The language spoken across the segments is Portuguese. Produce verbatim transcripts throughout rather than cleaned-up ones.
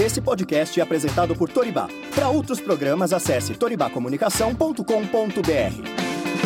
Esse podcast é apresentado por Toribá. Para outros programas, acesse toribacomunicação ponto com ponto br.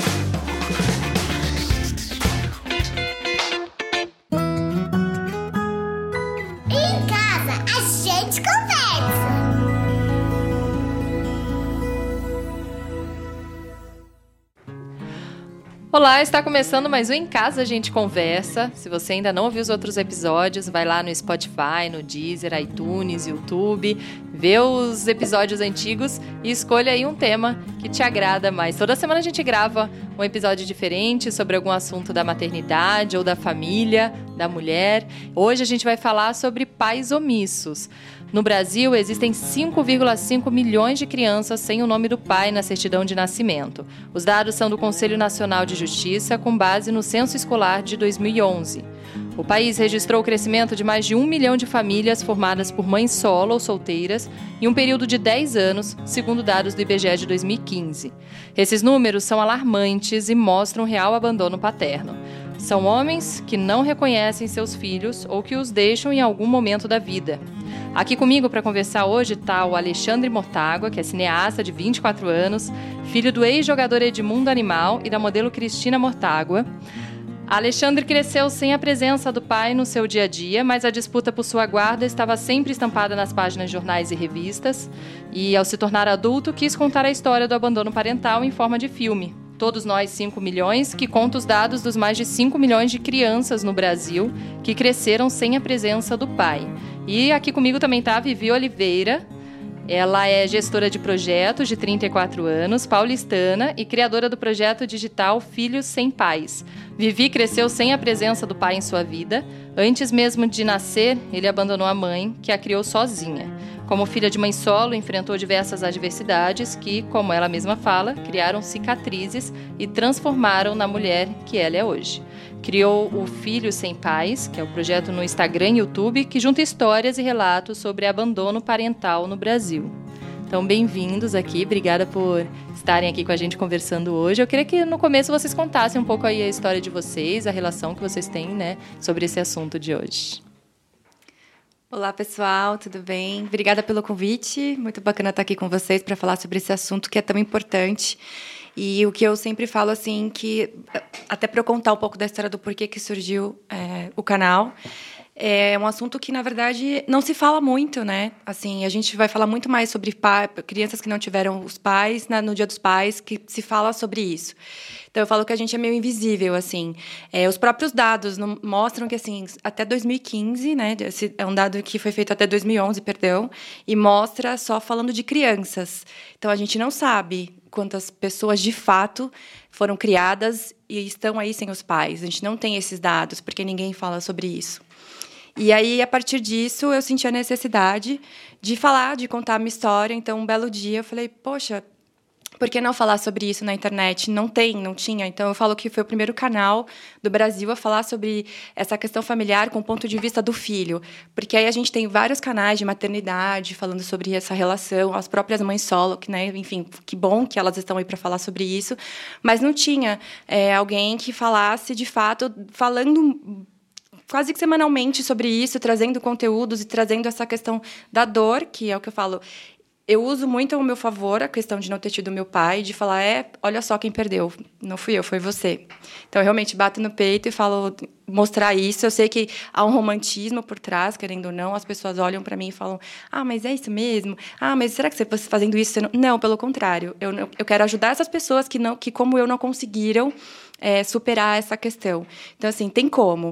Olá, está começando mais um Em Casa a Gente Conversa. Se você ainda não ouviu os outros episódios, vai lá no Spotify, no Deezer, iTunes, YouTube, vê os episódios antigos e escolha aí um tema que te agrada mais. Toda semana a gente grava um episódio diferente sobre algum assunto da maternidade ou da família, da mulher. Hoje a gente vai falar sobre pais omissos. No Brasil, existem cinco vírgula cinco milhões de crianças sem o nome do pai na certidão de nascimento. Os dados são do Conselho Nacional de Justiça, com base no Censo Escolar de dois mil e onze. O país registrou o crescimento de mais de um milhão de famílias formadas por mães solo ou solteiras em um período de dez anos, segundo dados do I B G E de dois mil e quinze. Esses números são alarmantes e mostram real abandono paterno. São homens que não reconhecem seus filhos ou que os deixam em algum momento da vida. Aqui comigo para conversar hoje está o Alexandre Mortágua, que é cineasta de vinte e quatro anos, filho do ex-jogador Edmundo Animal e da modelo Cristina Mortágua. Alexandre cresceu sem a presença do pai no seu dia a dia, mas a disputa por sua guarda estava sempre estampada nas páginas de jornais e revistas. E, ao se tornar adulto, quis contar a história do abandono parental em forma de filme. Todos nós, cinco milhões, que conta os dados dos mais de cinco milhões de crianças no Brasil que cresceram sem a presença do pai. E aqui comigo também está a Vivi Oliveira. Ela é gestora de projetos de trinta e quatro anos, paulistana e criadora do projeto digital Filhos Sem Pais. Vivi cresceu sem a presença do pai em sua vida. Antes mesmo de nascer, ele abandonou a mãe, que a criou sozinha. Como filha de mãe solo, enfrentou diversas adversidades que, como ela mesma fala, criaram cicatrizes e transformaram na mulher que ela é hoje. Criou o Filhos Sem Pais, que é o projeto no Instagram e YouTube, que junta histórias e relatos sobre abandono parental no Brasil. Então, bem-vindos aqui, obrigada por estarem aqui com a gente conversando hoje. Eu queria que no começo vocês contassem um pouco aí a história de vocês, a relação que vocês têm, né, sobre esse assunto de hoje. Olá, pessoal, tudo bem? Obrigada pelo convite, muito bacana estar aqui com vocês para falar sobre esse assunto que é tão importante. E o que eu sempre falo, assim, que até para eu contar um pouco da história do porquê que surgiu é, o canal, é um assunto que, na verdade, não se fala muito, né? Assim, a gente vai falar muito mais sobre pai, crianças que não tiveram os pais, né, no Dia dos Pais, que se fala sobre isso. Então, eu falo que a gente é meio invisível, assim. É, os próprios dados não, mostram que, assim, até dois mil e quinze, né? Esse é um dado que foi feito até dois mil e onze, perdão, e mostra só falando de crianças. Então, a gente não sabe quantas pessoas, de fato, foram criadas e estão aí sem os pais. A gente não tem esses dados, porque ninguém fala sobre isso. E aí, a partir disso, eu senti a necessidade de falar, de contar a minha história. Então, um belo dia, eu falei, poxa, por que não falar sobre isso na internet? Não tem, não tinha. Então, eu falo que foi o primeiro canal do Brasil a falar sobre essa questão familiar com o ponto de vista do filho. Porque aí a gente tem vários canais de maternidade falando sobre essa relação, as próprias mães solo, que, né, enfim, que bom que elas estão aí para falar sobre isso. Mas não tinha é, alguém que falasse, de fato, falando quase que semanalmente sobre isso, trazendo conteúdos e trazendo essa questão da dor, que é o que eu falo. Eu uso muito ao meu favor a questão de não ter tido meu pai, de falar, é, olha só quem perdeu, não fui eu, foi você. Então, eu realmente bato no peito e falo, mostrar isso. Eu sei que há um romantismo por trás, querendo ou não, as pessoas olham para mim e falam, ah, mas é isso mesmo? Ah, mas será que você está fazendo isso? Você não... não, pelo contrário, eu, eu quero ajudar essas pessoas que, não, que como eu, não conseguiram É, superar essa questão. Então, assim, tem como.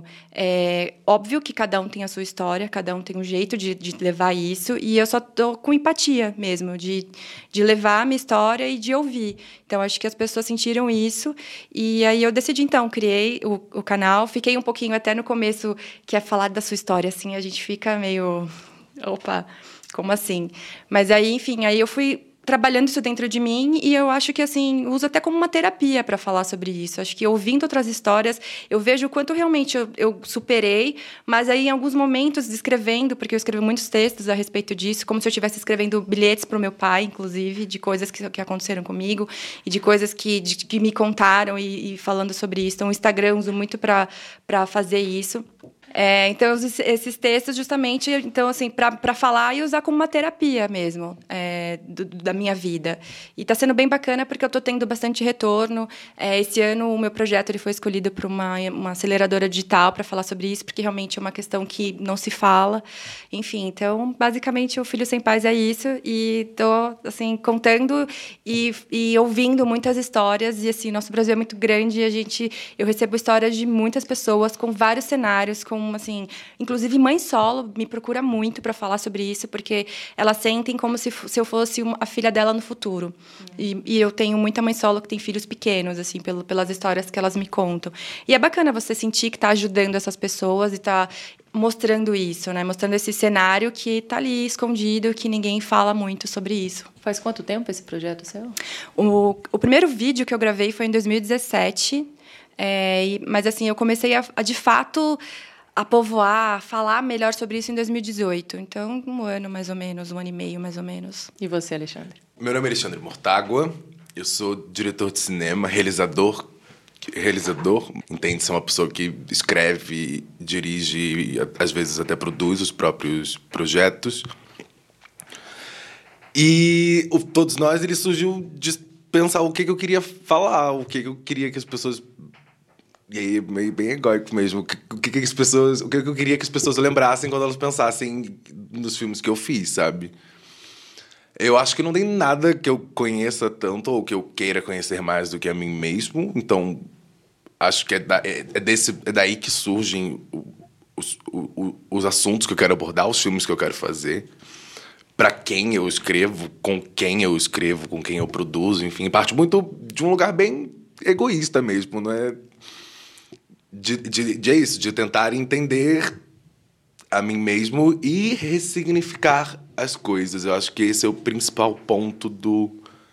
É óbvio que cada um tem a sua história, cada um tem um jeito de, de levar isso, e eu só estou com empatia mesmo, de, de levar a minha história e de ouvir. Então, acho que as pessoas sentiram isso, e aí eu decidi, então, criei o, o canal, fiquei um pouquinho até no começo, que é falar da sua história, assim, a gente fica meio... Opa, como assim? Mas aí, enfim, aí eu fui trabalhando isso dentro de mim, e eu acho que, assim, uso até como uma terapia para falar sobre isso. Acho que, ouvindo outras histórias, eu vejo o quanto realmente eu, eu superei, mas aí, em alguns momentos, escrevendo, porque eu escrevo muitos textos a respeito disso, como se eu estivesse escrevendo bilhetes para o meu pai, inclusive, de coisas que, que aconteceram comigo, e de coisas que, de, que me contaram, e, e falando sobre isso. Então, o Instagram eu uso muito para fazer isso. É, então, esses textos, justamente, então, assim, para falar e usar como uma terapia mesmo, é, do, da minha vida. E está sendo bem bacana porque eu estou tendo bastante retorno. É, esse ano, o meu projeto ele foi escolhido por uma, uma aceleradora digital para falar sobre isso, porque realmente é uma questão que não se fala. Enfim, então, basicamente, o Filho Sem Pais é isso. E estou, assim, contando e, e ouvindo muitas histórias. E, assim, nosso Brasil é muito grande e a gente, eu recebo histórias de muitas pessoas com vários cenários, com assim, inclusive mãe solo me procura muito para falar sobre isso, porque elas sentem como se, se eu fosse uma, a filha dela no futuro. Uhum. E, e eu tenho muita mãe solo que tem filhos pequenos, assim, pelo, pelas histórias que elas me contam. E é bacana você sentir que está ajudando essas pessoas e está mostrando isso, né? Mostrando esse cenário que está ali escondido, que ninguém fala muito sobre isso. Faz quanto tempo esse projeto seu? O, o primeiro vídeo que eu gravei foi em dois mil e dezessete, é, e, mas assim, eu comecei a, a de fato a povoar, a falar melhor sobre isso em dois mil e dezoito. Então, um ano mais ou menos, um ano e meio mais ou menos. E você, Alexandre? Meu nome é Alexandre Mortágua, eu sou diretor de cinema, realizador. Realizador, entende ser uma pessoa que escreve, dirige e às vezes até produz os próprios projetos. E o Todos Nós, ele surgiu de pensar o que, que eu queria falar, o que, que eu queria que as pessoas... E aí, meio bem egóico mesmo. O que, o, que, que, as pessoas, o que eu queria que as pessoas lembrassem quando elas pensassem nos filmes que eu fiz, sabe? Eu acho que não tem nada que eu conheça tanto ou que eu queira conhecer mais do que a mim mesmo. Então, acho que é, da, é, é, desse, é daí que surgem os, os, os assuntos que eu quero abordar, os filmes que eu quero fazer. Pra quem eu escrevo, com quem eu escrevo, com quem eu produzo, enfim. Parte muito de um lugar bem egoísta mesmo, não é... De, de, de é isso, de tentar entender a mim mesmo e ressignificar as coisas. Eu acho que esse é o principal ponto do,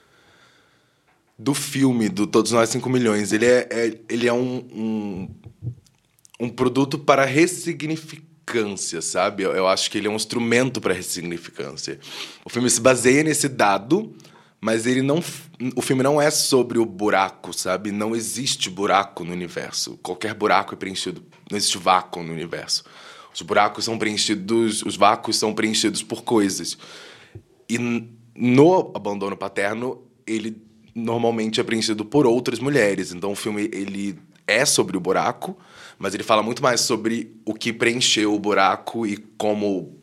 do filme, do Todos Nós cinco milhões. Ele é, é, ele é um, um, um produto para ressignificância, sabe? Eu, eu acho que ele é um instrumento para ressignificância. O filme se baseia nesse dado, mas ele não, o filme não é sobre o buraco, sabe? Não existe buraco no universo. Qualquer buraco é preenchido. Não existe vácuo no universo. Os buracos são preenchidos, os vácuos são preenchidos por coisas. E no Abandono Paterno, ele normalmente é preenchido por outras mulheres. Então o filme ele é sobre o buraco, mas ele fala muito mais sobre o que preencheu o buraco e como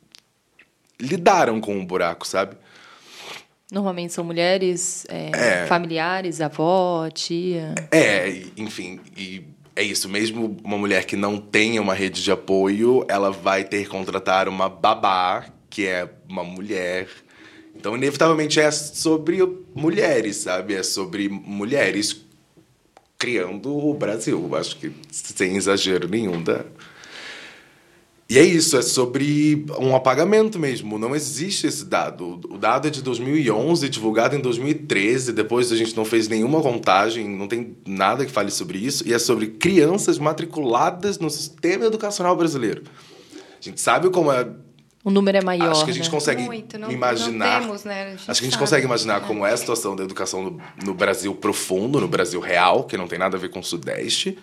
lidaram com o buraco, sabe? Normalmente são mulheres é, é, familiares, avó, tia... É, enfim, e é isso. Mesmo uma mulher que não tenha uma rede de apoio, ela vai ter que contratar uma babá, que é uma mulher. Então, inevitavelmente, é sobre mulheres, sabe? É sobre mulheres criando o Brasil. Acho que sem exagero nenhum da... E é isso, é sobre um apagamento mesmo. Não existe esse dado. O dado é de dois mil e onze, divulgado em dois mil e treze. Depois a gente não fez nenhuma contagem, não tem nada que fale sobre isso. E é sobre crianças matriculadas no sistema educacional brasileiro. A gente sabe como é... O número é maior, Acho que a gente né? consegue Muito, não, imaginar... não temos, né? Acho que a gente sabe, consegue imaginar né? como é a situação da educação no, no Brasil profundo, no Brasil real, que não tem nada a ver com o Sudeste.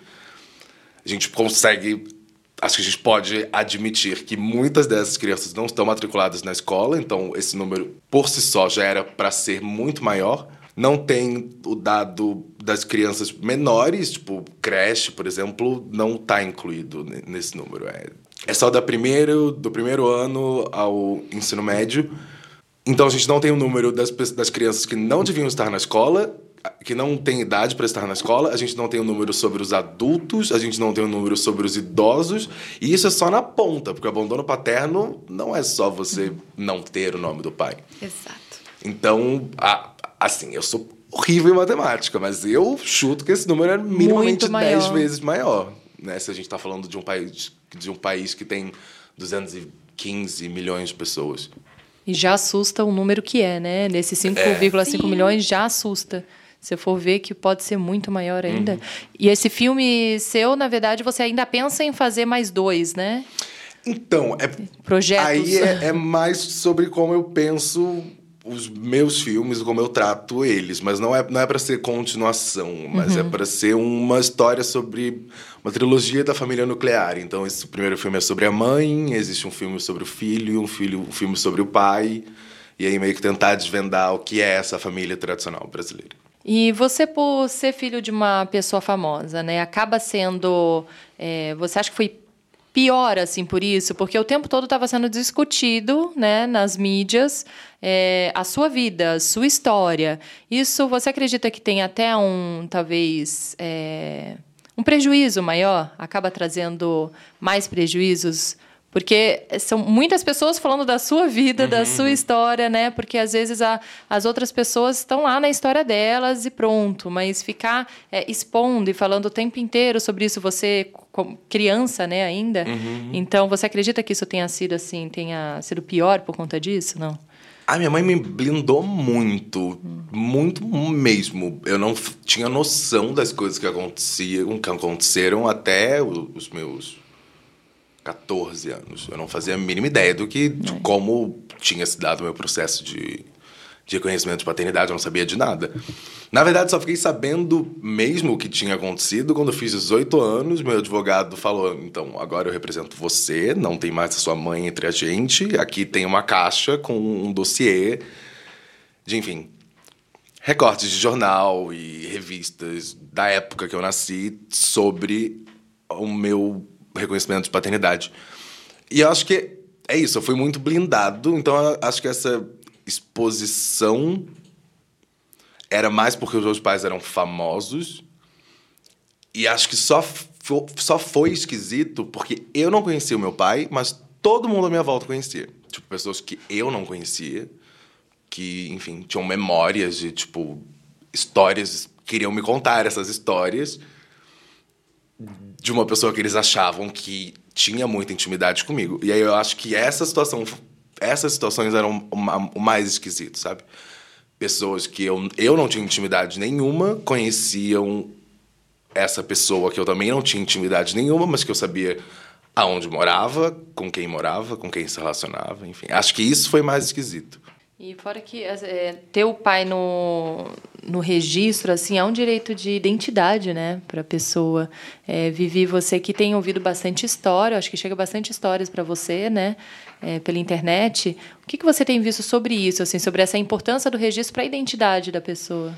A gente consegue... Acho que a gente pode admitir que muitas dessas crianças não estão matriculadas na escola, então esse número, por si só, já era para ser muito maior. Não tem o dado das crianças menores, tipo creche, por exemplo, não está incluído nesse número. É, é só da primeiro, do primeiro ano ao ensino médio. Então a gente não tem o número das, das crianças que não deviam estar na escola, que não tem idade para estar na escola, a gente não tem o um número sobre os adultos, a gente não tem o um número sobre os idosos, e isso é só na ponta, porque o abandono paterno não é só você não ter o nome do pai. Exato. Então, a, assim, eu sou horrível em matemática, mas eu chuto que esse número é minimamente dez vezes maior, né? Se a gente está falando de um país, de um país que tem duzentos e quinze milhões de pessoas. E já assusta o número que é, né? Nesses cinco vírgula cinco é. milhões já assusta. Se for ver que pode ser muito maior ainda. Uhum. E esse filme seu, na verdade, você ainda pensa em fazer mais dois, né? Então, é, projetos. Aí é, é mais sobre como eu penso os meus filmes, como eu trato eles. Mas não é, não é para ser continuação, mas uhum. é para ser uma história sobre... Uma trilogia da família nuclear. Então, esse primeiro filme é sobre a mãe, existe um filme sobre o filho, um, filho, um filme sobre o pai. E aí meio que tentar desvendar o que é essa família tradicional brasileira. E você, por ser filho de uma pessoa famosa, né, acaba sendo... É, você acha que foi pior, assim, por isso? Porque o tempo todo estava sendo discutido, né, nas mídias, é, a sua vida, a sua história. Isso, você acredita que tem até um, talvez... É, um prejuízo maior? Acaba trazendo mais prejuízos? Porque são muitas pessoas falando da sua vida, uhum. da sua história, né? Porque, às vezes, a, as outras pessoas estão lá na história delas e pronto. Mas ficar é, expondo e falando o tempo inteiro sobre isso, você, como criança, né, ainda. Uhum. Então, você acredita que isso tenha sido, assim, tenha sido pior por conta disso, não? A minha mãe me blindou muito, hum. muito mesmo. Eu não f- tinha noção das coisas que aconteciam, que aconteceram até os meus catorze anos. Eu não fazia a mínima ideia do que, de como tinha se dado o meu processo de, de reconhecimento de paternidade. Eu não sabia de nada. Na verdade, só fiquei sabendo mesmo o que tinha acontecido quando eu fiz dezoito anos. Meu advogado falou, então, agora eu represento você, não tem mais a sua mãe entre a gente. Aqui tem uma caixa com um dossiê de, enfim, recortes de jornal e revistas da época que eu nasci sobre o meu reconhecimento de paternidade. E eu acho que é isso, eu fui muito blindado, então eu acho que essa exposição era mais porque os meus pais eram famosos, e acho que só, fo- só foi esquisito porque eu não conhecia o meu pai, mas todo mundo à minha volta conhecia. Tipo, pessoas que eu não conhecia, que, enfim, tinham memórias de, tipo, histórias, queriam me contar essas histórias de uma pessoa que eles achavam que tinha muita intimidade comigo. E aí eu acho que essa situação, essas situações eram o mais esquisito, sabe? Pessoas que eu, eu não tinha intimidade nenhuma, conheciam essa pessoa que eu também não tinha intimidade nenhuma, mas que eu sabia aonde morava, com quem morava, com quem se relacionava, enfim. Acho que isso foi mais esquisito. E fora que é, ter o pai no, no registro, assim, é um direito de identidade, né, para a pessoa. É, Vivi, você que tem ouvido bastante história, acho que chega bastante histórias para você, né, é, pela internet. O que, que você tem visto sobre isso, assim, sobre essa importância do registro para a identidade da pessoa?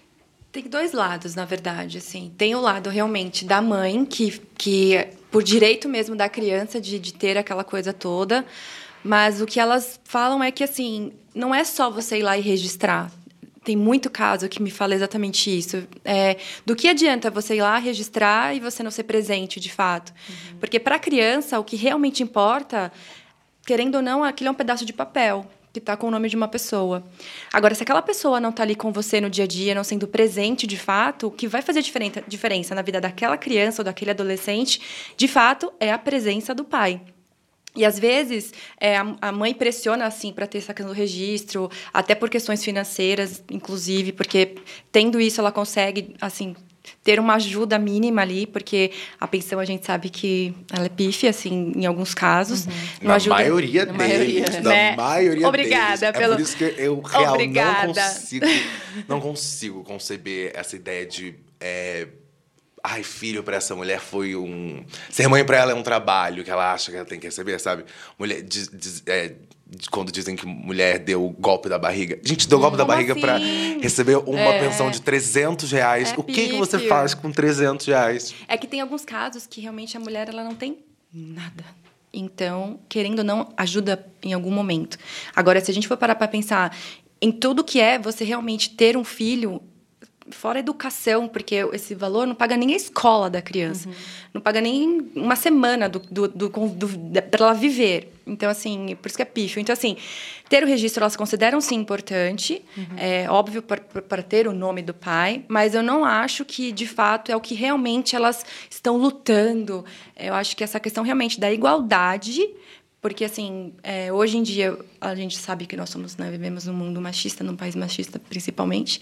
Tem dois lados, na verdade, assim. Tem o lado, realmente, da mãe, que, que por direito mesmo da criança de, de ter aquela coisa toda. Mas o que elas falam é que, assim, não é só você ir lá e registrar. Tem muito caso que me fala exatamente isso. É, do que adianta você ir lá registrar e você não ser presente, de fato? Uhum. Porque, para a criança, o que realmente importa, querendo ou não, aquilo é um pedaço de papel que está com o nome de uma pessoa. Agora, se aquela pessoa não está ali com você no dia a dia, não sendo presente, de fato, o que vai fazer diferença, diferença na vida daquela criança ou daquele adolescente, de fato, é a presença do pai. E, às vezes, é, a, a mãe pressiona, assim, para ter essa questão do registro, até por questões financeiras, inclusive, porque, tendo isso, ela consegue, assim, ter uma ajuda mínima ali, porque a pensão, a gente sabe que ela é pífia, assim, em alguns casos. Uhum. Na ajuda, maioria na deles. Maioria, na né? maioria Obrigada deles. pelo... É por isso que eu, real, Obrigada. não consigo, não consigo conceber essa ideia de... É, ai, filho pra essa mulher foi um... Ser mãe pra ela é um trabalho que ela acha que ela tem que receber, sabe? Mulher, diz, diz, é, quando dizem que mulher deu o golpe da barriga. Gente, deu o golpe Como da barriga assim? Pra receber uma É. pensão de trezentos reais. É o que, que você pífio. faz com trezentos reais? É que tem alguns casos que realmente a mulher ela não tem nada. Então, querendo ou não, ajuda em algum momento. Agora, se a gente for parar para pensar em tudo que é você realmente ter um filho, fora a educação, porque esse valor não paga nem a escola da criança. Uhum. Não paga nem uma semana do, do, do, do, para ela viver. Então, assim, por isso que é pífio. Então, assim, ter o registro, elas consideram, sim, importante. Uhum. É óbvio para ter o nome do pai. Mas eu não acho que, de fato, é o que realmente elas estão lutando. Eu acho que essa questão, realmente, da igualdade... Porque, assim, é, hoje em dia, a gente sabe que nós somos, né, vivemos num mundo machista, num país machista, principalmente.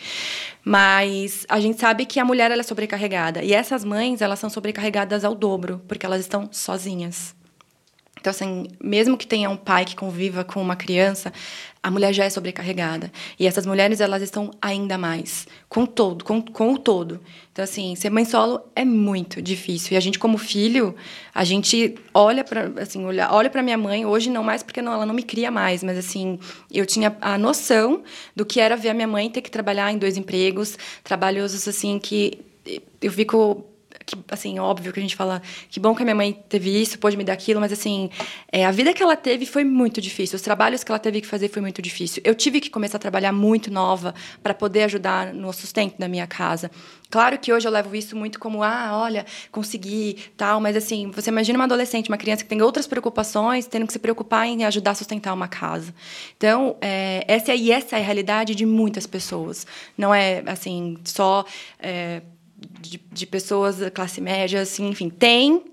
Mas a gente sabe que a mulher ela é sobrecarregada. E essas mães, elas são sobrecarregadas ao dobro, porque elas estão sozinhas. Então, assim, mesmo que tenha um pai que conviva com uma criança, a mulher já é sobrecarregada. E essas mulheres, elas estão ainda mais, com todo, com, com o todo. Então, assim, ser mãe solo é muito difícil. E a gente, como filho, a gente olha para assim, olha, olha para minha mãe, hoje não mais, porque não, ela não me cria mais, mas, assim, eu tinha a noção do que era ver a minha mãe ter que trabalhar em dois empregos, trabalhos, assim, que eu fico... Que, assim, óbvio que a gente fala que bom que a minha mãe teve isso, pôde me dar aquilo, mas, assim, é, a vida que ela teve foi muito difícil. Os trabalhos que ela teve que fazer foi muito difícil. Eu tive que começar a trabalhar muito nova para poder ajudar no sustento da minha casa. Claro que hoje eu levo isso muito como, ah, olha, consegui, tal, mas, assim, você imagina uma adolescente, uma criança que tem outras preocupações, tendo que se preocupar em ajudar a sustentar uma casa. Então, é, essa, e essa é a realidade de muitas pessoas. Não é, assim, só... É, De, de pessoas da classe média, assim, enfim, tem...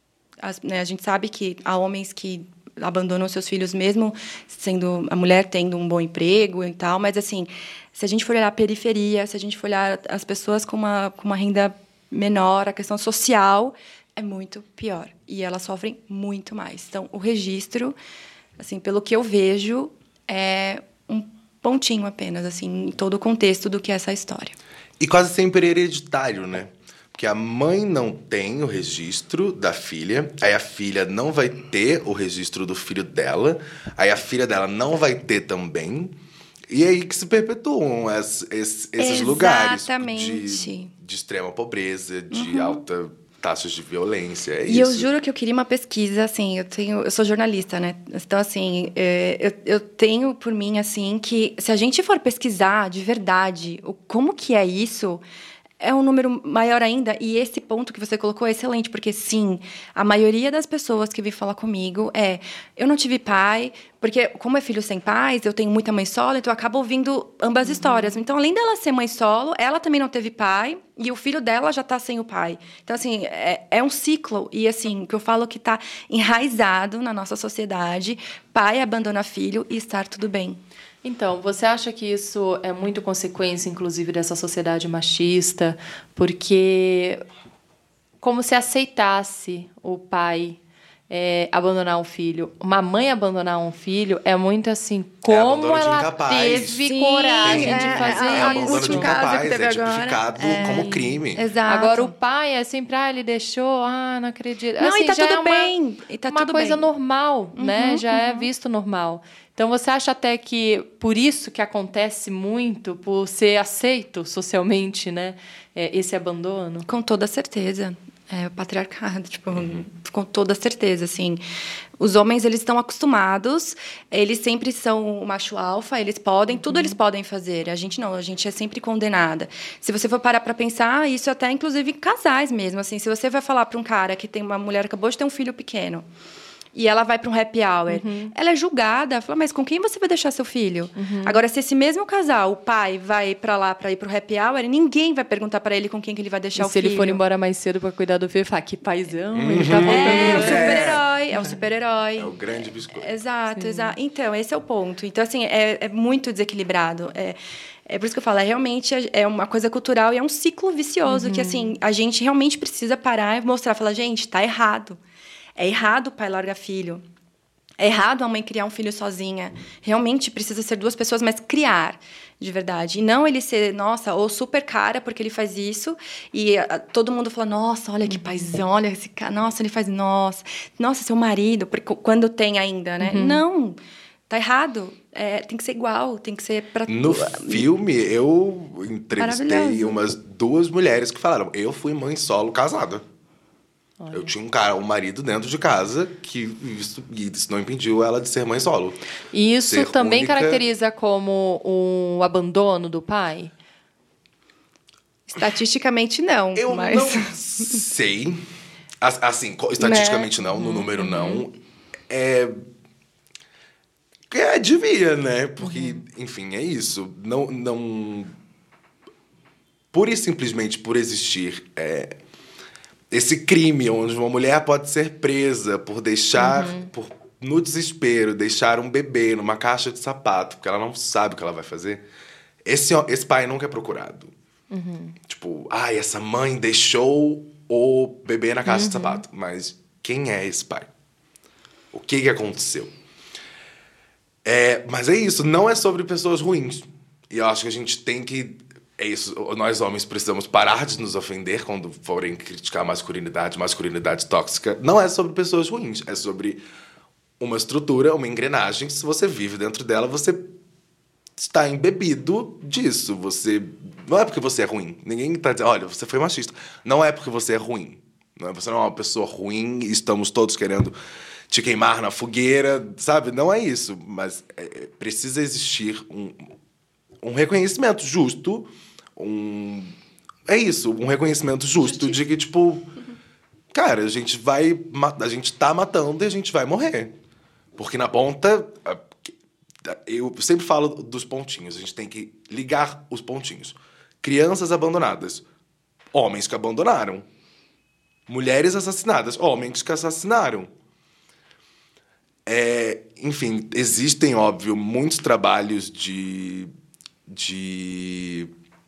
As, né, a gente sabe que há homens que abandonam seus filhos mesmo sendo a mulher tendo um bom emprego e tal, mas, assim, se a gente for olhar a periferia, se a gente for olhar as pessoas com uma, com uma renda menor, a questão social é muito pior. E elas sofrem muito mais. Então, o registro, assim, pelo que eu vejo, é um pontinho apenas, assim, em todo o contexto do que é essa história. E quase sempre hereditário, né? Porque a mãe não tem o registro da filha, aí a filha não vai ter o registro do filho dela, aí a filha dela não vai ter também. E é aí que se perpetuam es, es, esses lugares de, de extrema pobreza, de uhum. alta taxas de violência. É e isso. eu juro que eu queria uma pesquisa, assim, eu tenho, eu sou jornalista, né? Então, assim, é, eu, eu tenho por mim, assim, que se a gente for pesquisar de verdade o, como que é isso, é um número maior ainda. E esse ponto que você colocou é excelente, porque, sim, a maioria das pessoas que vêm falar comigo é, eu não tive pai, porque como é filho sem pais, eu tenho muita mãe solo, então eu acabo ouvindo ambas uhum. histórias. Então, além dela ser mãe solo, ela também não teve pai, e o filho dela já está sem o pai. Então, assim, é, é um ciclo. E, assim, que eu falo que está enraizado na nossa sociedade, pai abandona filho e estar tudo bem. Então, você acha que isso é muito consequência, inclusive, dessa sociedade machista? Porque como se aceitasse o pai é, abandonar um filho. Uma mãe abandonar um filho é muito assim, como é ela teve Sim, coragem é, de fazer é, isso. É abandono de incapaz, é tipificado é, como crime. Exato. Agora, o pai é sempre, ah, ele deixou, ah, não acredito. Não, assim, e tá já tudo é uma, bem. E tá uma tudo coisa bem. normal, uhum, né? Já uhum. é visto normal. Então, você acha até que por isso que acontece muito, por ser aceito socialmente, né, esse abandono? Com toda certeza. É o patriarcado, tipo, uhum. com toda certeza, assim. Os homens, eles estão acostumados, eles sempre são o macho alfa, eles podem, uhum. tudo eles podem fazer. A gente não, a gente é sempre condenada. Se você for parar para pensar, isso até, inclusive, em casais mesmo, assim. Se você vai falar para um cara que tem uma mulher que acabou de ter um filho pequeno, e ela vai para um happy hour, uhum. ela é julgada, fala, mas com quem você vai deixar seu filho? Uhum. Agora, se esse mesmo casal, o pai, vai para lá para ir para o happy hour, ninguém vai perguntar para ele com quem que ele vai deixar e o se filho. Se ele for embora mais cedo para cuidar do filho, fala, que paizão, uhum. ele tá voltando. É, é o super-herói, é o super-herói. É o grande biscoito. Exato, exato. Então, esse é o ponto. Então, assim, é, é muito desequilibrado. É... É por isso que eu falo, é realmente é uma coisa cultural e é um ciclo vicioso uhum. que, assim, a gente realmente precisa parar e mostrar, falar, gente, tá errado. É errado o pai largar filho. É errado a mãe criar um filho sozinha. Realmente precisa ser duas pessoas, mas criar, de verdade. E não ele ser, nossa, ou super cara porque ele faz isso. E a, todo mundo fala, nossa, olha que paizão, olha esse cara. Nossa, ele faz, nossa. Nossa, seu marido. Porque, quando tem ainda, né? Uhum. Não, tá errado. É, tem que ser igual, tem que ser pra... No filme, eu entrevistei umas duas mulheres que falaram, eu fui mãe solo casada. Olha. Eu tinha um cara, um marido dentro de casa que isso, isso não impediu ela de ser mãe solo. E isso ser também única... caracteriza como um abandono do pai? Estatisticamente, não. Eu mas... não sei. Assim, estatisticamente não, no número uhum. não. É... É, devia, né? Porque, uhum. enfim, é isso. Não, não... Pura e simplesmente por existir... É... Esse crime onde uma mulher pode ser presa por deixar, uhum. por, no desespero, deixar um bebê numa caixa de sapato, porque ela não sabe o que ela vai fazer. Esse, esse pai nunca é procurado. Uhum. Tipo, ai, essa mãe deixou o bebê na caixa uhum. de sapato. Mas quem é esse pai? O que que aconteceu? É, mas é isso, não é sobre pessoas ruins. E eu acho que a gente tem que... É isso, nós homens precisamos parar de nos ofender quando forem criticar a masculinidade, masculinidade tóxica. Não é sobre pessoas ruins, é sobre uma estrutura, uma engrenagem. Se você vive dentro dela, você está embebido disso. Você... Não é porque você é ruim. Ninguém está dizendo, olha, você foi machista. Não é porque você é ruim. Não é, você não é uma pessoa ruim e estamos todos querendo te queimar na fogueira, sabe? Não é isso. Mas é, precisa existir um, um reconhecimento justo, um... É isso, um reconhecimento justo Justiça. De que, tipo... Cara, a gente vai... A gente tá matando e a gente vai morrer. Porque na ponta... Eu sempre falo dos pontinhos. A gente tem que ligar os pontinhos. Crianças abandonadas. Homens que abandonaram. Mulheres assassinadas. Homens que assassinaram. É, enfim, existem, óbvio, muitos trabalhos de... de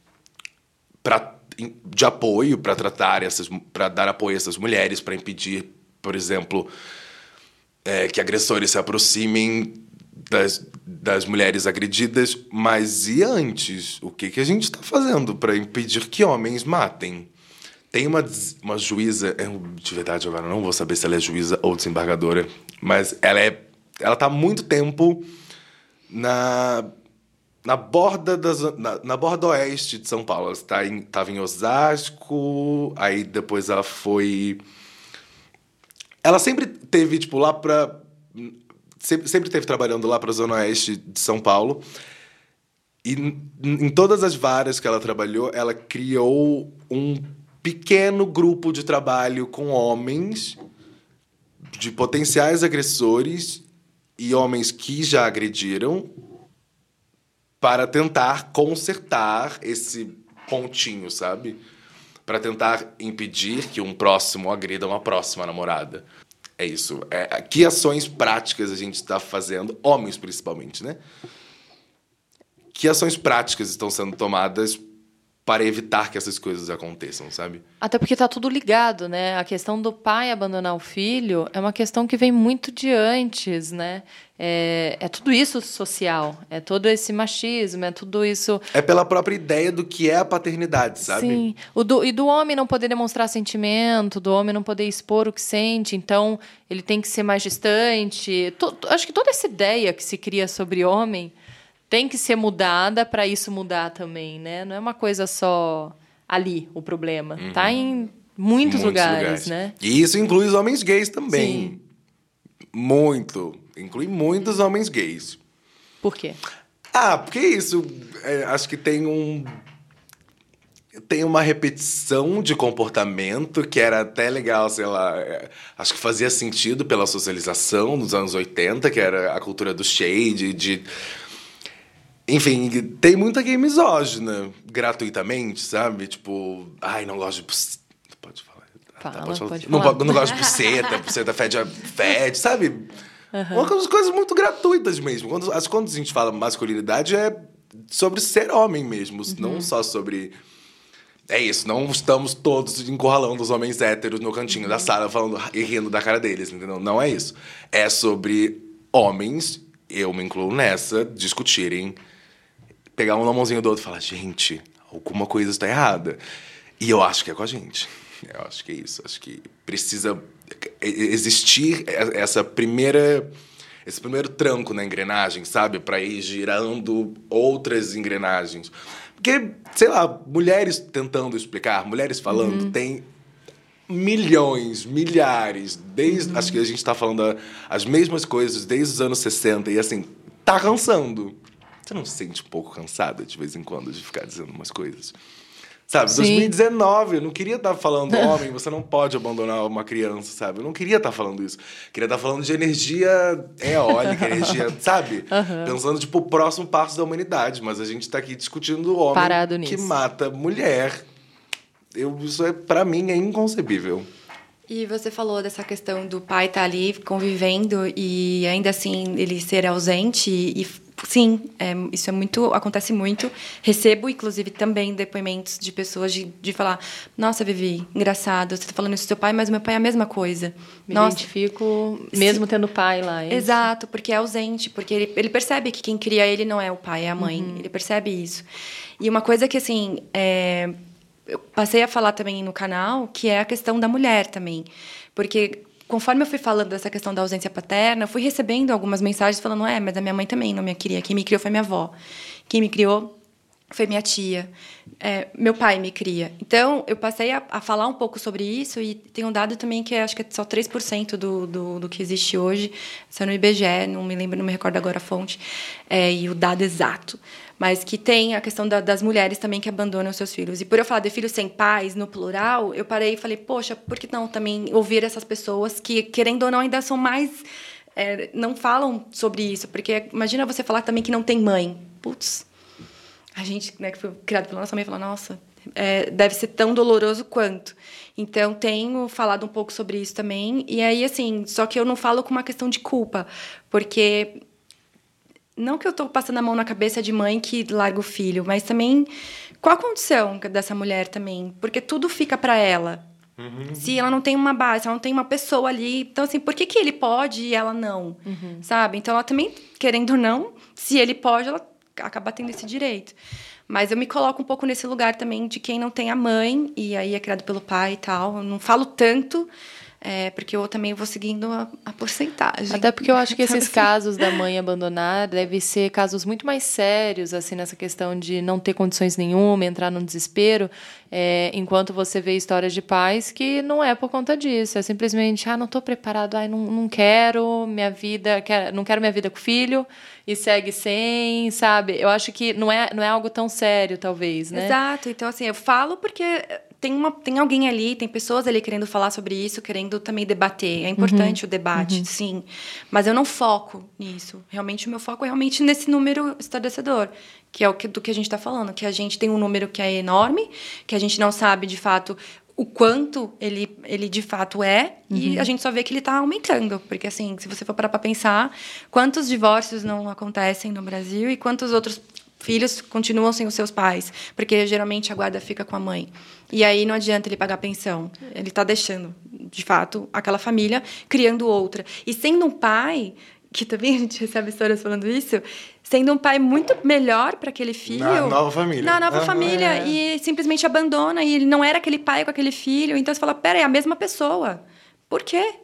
pra, de apoio para tratar essas... para dar apoio a essas mulheres, para impedir, por exemplo, é, que agressores se aproximem Das, das mulheres agredidas, mas e antes? O que, que a gente está fazendo para impedir que homens matem? Tem uma, uma juíza, de verdade agora não vou saber se ela é juíza ou desembargadora, mas ela é, ela está há muito tempo na, na, borda das, na, na borda oeste de São Paulo. Ela está em, estava em Osasco, aí depois ela foi... Ela sempre teve, tipo, lá para... Sempre, sempre esteve trabalhando lá para a Zona Oeste de São Paulo. E em todas as varas que ela trabalhou, ela criou um pequeno grupo de trabalho com homens, de potenciais agressores e homens que já agrediram, para tentar consertar esse pontinho, sabe? Para tentar impedir que um próximo agrida uma próxima namorada. É isso. É, que ações práticas a gente está fazendo, homens principalmente, né? Que ações práticas estão sendo tomadas para evitar que essas coisas aconteçam, sabe? Até porque tá tudo ligado, né? A questão do pai abandonar o filho é uma questão que vem muito de antes, né? É, é tudo isso social, é todo esse machismo, é tudo isso... É pela própria ideia do que é a paternidade, sabe? Sim, o do, e do homem não poder demonstrar sentimento, do homem não poder expor o que sente, então ele tem que ser mais distante. To, acho que toda essa ideia que se cria sobre homem tem que ser mudada para isso mudar também, né? Não é uma coisa só ali o problema. Uhum. Tá em muitos, muitos lugares, lugares, né? E isso inclui os homens gays também. Sim. Muito. Inclui muitos homens gays. Por quê? Ah, porque isso... É, acho que tem um... Tem uma repetição de comportamento que era até legal, sei lá... É, acho que fazia sentido pela socialização nos anos oitenta, que era a cultura do shade, de... Enfim, tem muita gay misógina, gratuitamente, sabe? Tipo, ai, não gosto de... Pode falar. Fala, tá, pode falar. Pode não, falar. não gosto de buceta, buceta fede, fede, sabe? Uhum. Uma coisas muito gratuitas mesmo. Quando, quando a gente fala masculinidade, é sobre ser homem mesmo, uhum. Não só sobre... É isso, não estamos todos encurralando os homens héteros no cantinho uhum. da sala falando e rindo da cara deles, entendeu? Não é isso. É sobre homens, eu me incluo nessa, discutirem, pegar um na mãozinha do outro e falar, gente, alguma coisa está errada. E eu acho que é com a gente. Eu acho que é isso. Acho que precisa existir essa primeira, esse primeiro tranco na engrenagem, sabe? Para ir girando outras engrenagens. Porque, sei lá, mulheres tentando explicar, mulheres falando, uhum. tem milhões, milhares, desde... Uhum. Acho que a gente está falando as mesmas coisas desde os anos sessenta e, assim, tá cansando. Você não se sente um pouco cansada, de vez em quando, de ficar dizendo umas coisas? Sabe, Sim. dois mil e dezenove, eu não queria estar falando, homem, você não pode abandonar uma criança, sabe? Eu não queria estar falando isso. Eu queria estar falando de energia eólica, energia, sabe? Uhum. Pensando, tipo, o próximo passo da humanidade. Mas a gente está aqui discutindo o homem Parado que nisso. mata mulher. Eu, isso, é, pra mim, é inconcebível. E você falou dessa questão do pai estar ali convivendo e, ainda assim, ele ser ausente e sim, é, isso é muito, acontece muito. Recebo, inclusive, também depoimentos de pessoas de, de falar, nossa, Vivi, engraçado, você tá falando isso do seu pai, mas o meu pai é a mesma coisa. Me nossa, identifico mesmo sim, tendo pai lá. É exato, porque é ausente, porque ele, ele percebe que quem cria ele não é o pai, é a mãe. Uhum. Ele percebe isso. E uma coisa que, assim, é, eu passei a falar também no canal, que é a questão da mulher também. Porque conforme eu fui falando dessa questão da ausência paterna, eu fui recebendo algumas mensagens falando, é, mas a minha mãe também não me queria. Quem me criou foi minha avó. Quem me criou foi minha tia. É, meu pai me cria. Então, eu passei a, a falar um pouco sobre isso e tem um dado também que é, acho que é só três por cento do, do, do que existe hoje. Isso é no I B G E, não me lembro, não me recordo agora a fonte, é, e o dado exato. Mas que tem a questão da, das mulheres também que abandonam seus filhos. E por eu falar de filhos sem pais, no plural, eu parei e falei, poxa, por que não também ouvir essas pessoas que, querendo ou não, ainda são mais... É, não falam sobre isso. Porque imagina você falar também que não tem mãe. Putz, a gente, né, que foi criado pela nossa mãe, fala, nossa, é, deve ser tão doloroso quanto. Então, tenho falado um pouco sobre isso também. E aí, assim, só que eu não falo com uma questão de culpa. Porque... Não que eu estou passando a mão na cabeça de mãe que larga o filho, mas também qual a condição dessa mulher também? Porque tudo fica para ela. Uhum. Se ela não tem uma base, se ela não tem uma pessoa ali... Então, assim, por que, que ele pode e ela não? Uhum. Sabe? Então, ela também, querendo ou não, se ele pode, ela acaba tendo esse direito. Mas eu me coloco um pouco nesse lugar também de quem não tem a mãe e aí é criado pelo pai e tal. Eu não falo tanto... É, porque eu também vou seguindo a, a porcentagem. Até porque eu acho que esses casos da mãe abandonar devem ser casos muito mais sérios, assim, nessa questão de não ter condições nenhuma, entrar num desespero, é, enquanto você vê histórias de pais que não é por conta disso, é simplesmente, ah, não estou preparado, ah, não, não quero minha vida, quero, não quero minha vida com o filho, e segue sem, sabe? Eu acho que não é, não é algo tão sério, talvez, né? Exato. Então, assim, eu falo porque... Tem, uma, tem alguém ali, tem pessoas ali querendo falar sobre isso, querendo também debater. É importante uhum. o debate, uhum. sim. Mas eu não foco nisso. Realmente, o meu foco é realmente nesse número estarrecedor, que é o que, do que a gente está falando. Que a gente tem um número que é enorme, que a gente não sabe, de fato, o quanto ele, ele de fato é, uhum. e a gente só vê que ele está aumentando. Porque, assim, se você for parar para pensar, quantos divórcios não acontecem no Brasil e quantos outros... filhos continuam sem os seus pais, porque geralmente a guarda fica com a mãe. E aí não adianta ele pagar pensão. Ele está deixando, de fato, aquela família, criando outra. E sendo um pai, que também a gente recebe histórias falando isso, sendo um pai muito melhor para aquele filho... Na nova família. Na nova ah, família. É. E simplesmente abandona, e ele não era aquele pai com aquele filho. Então você fala, pera, é a mesma pessoa. Por quê?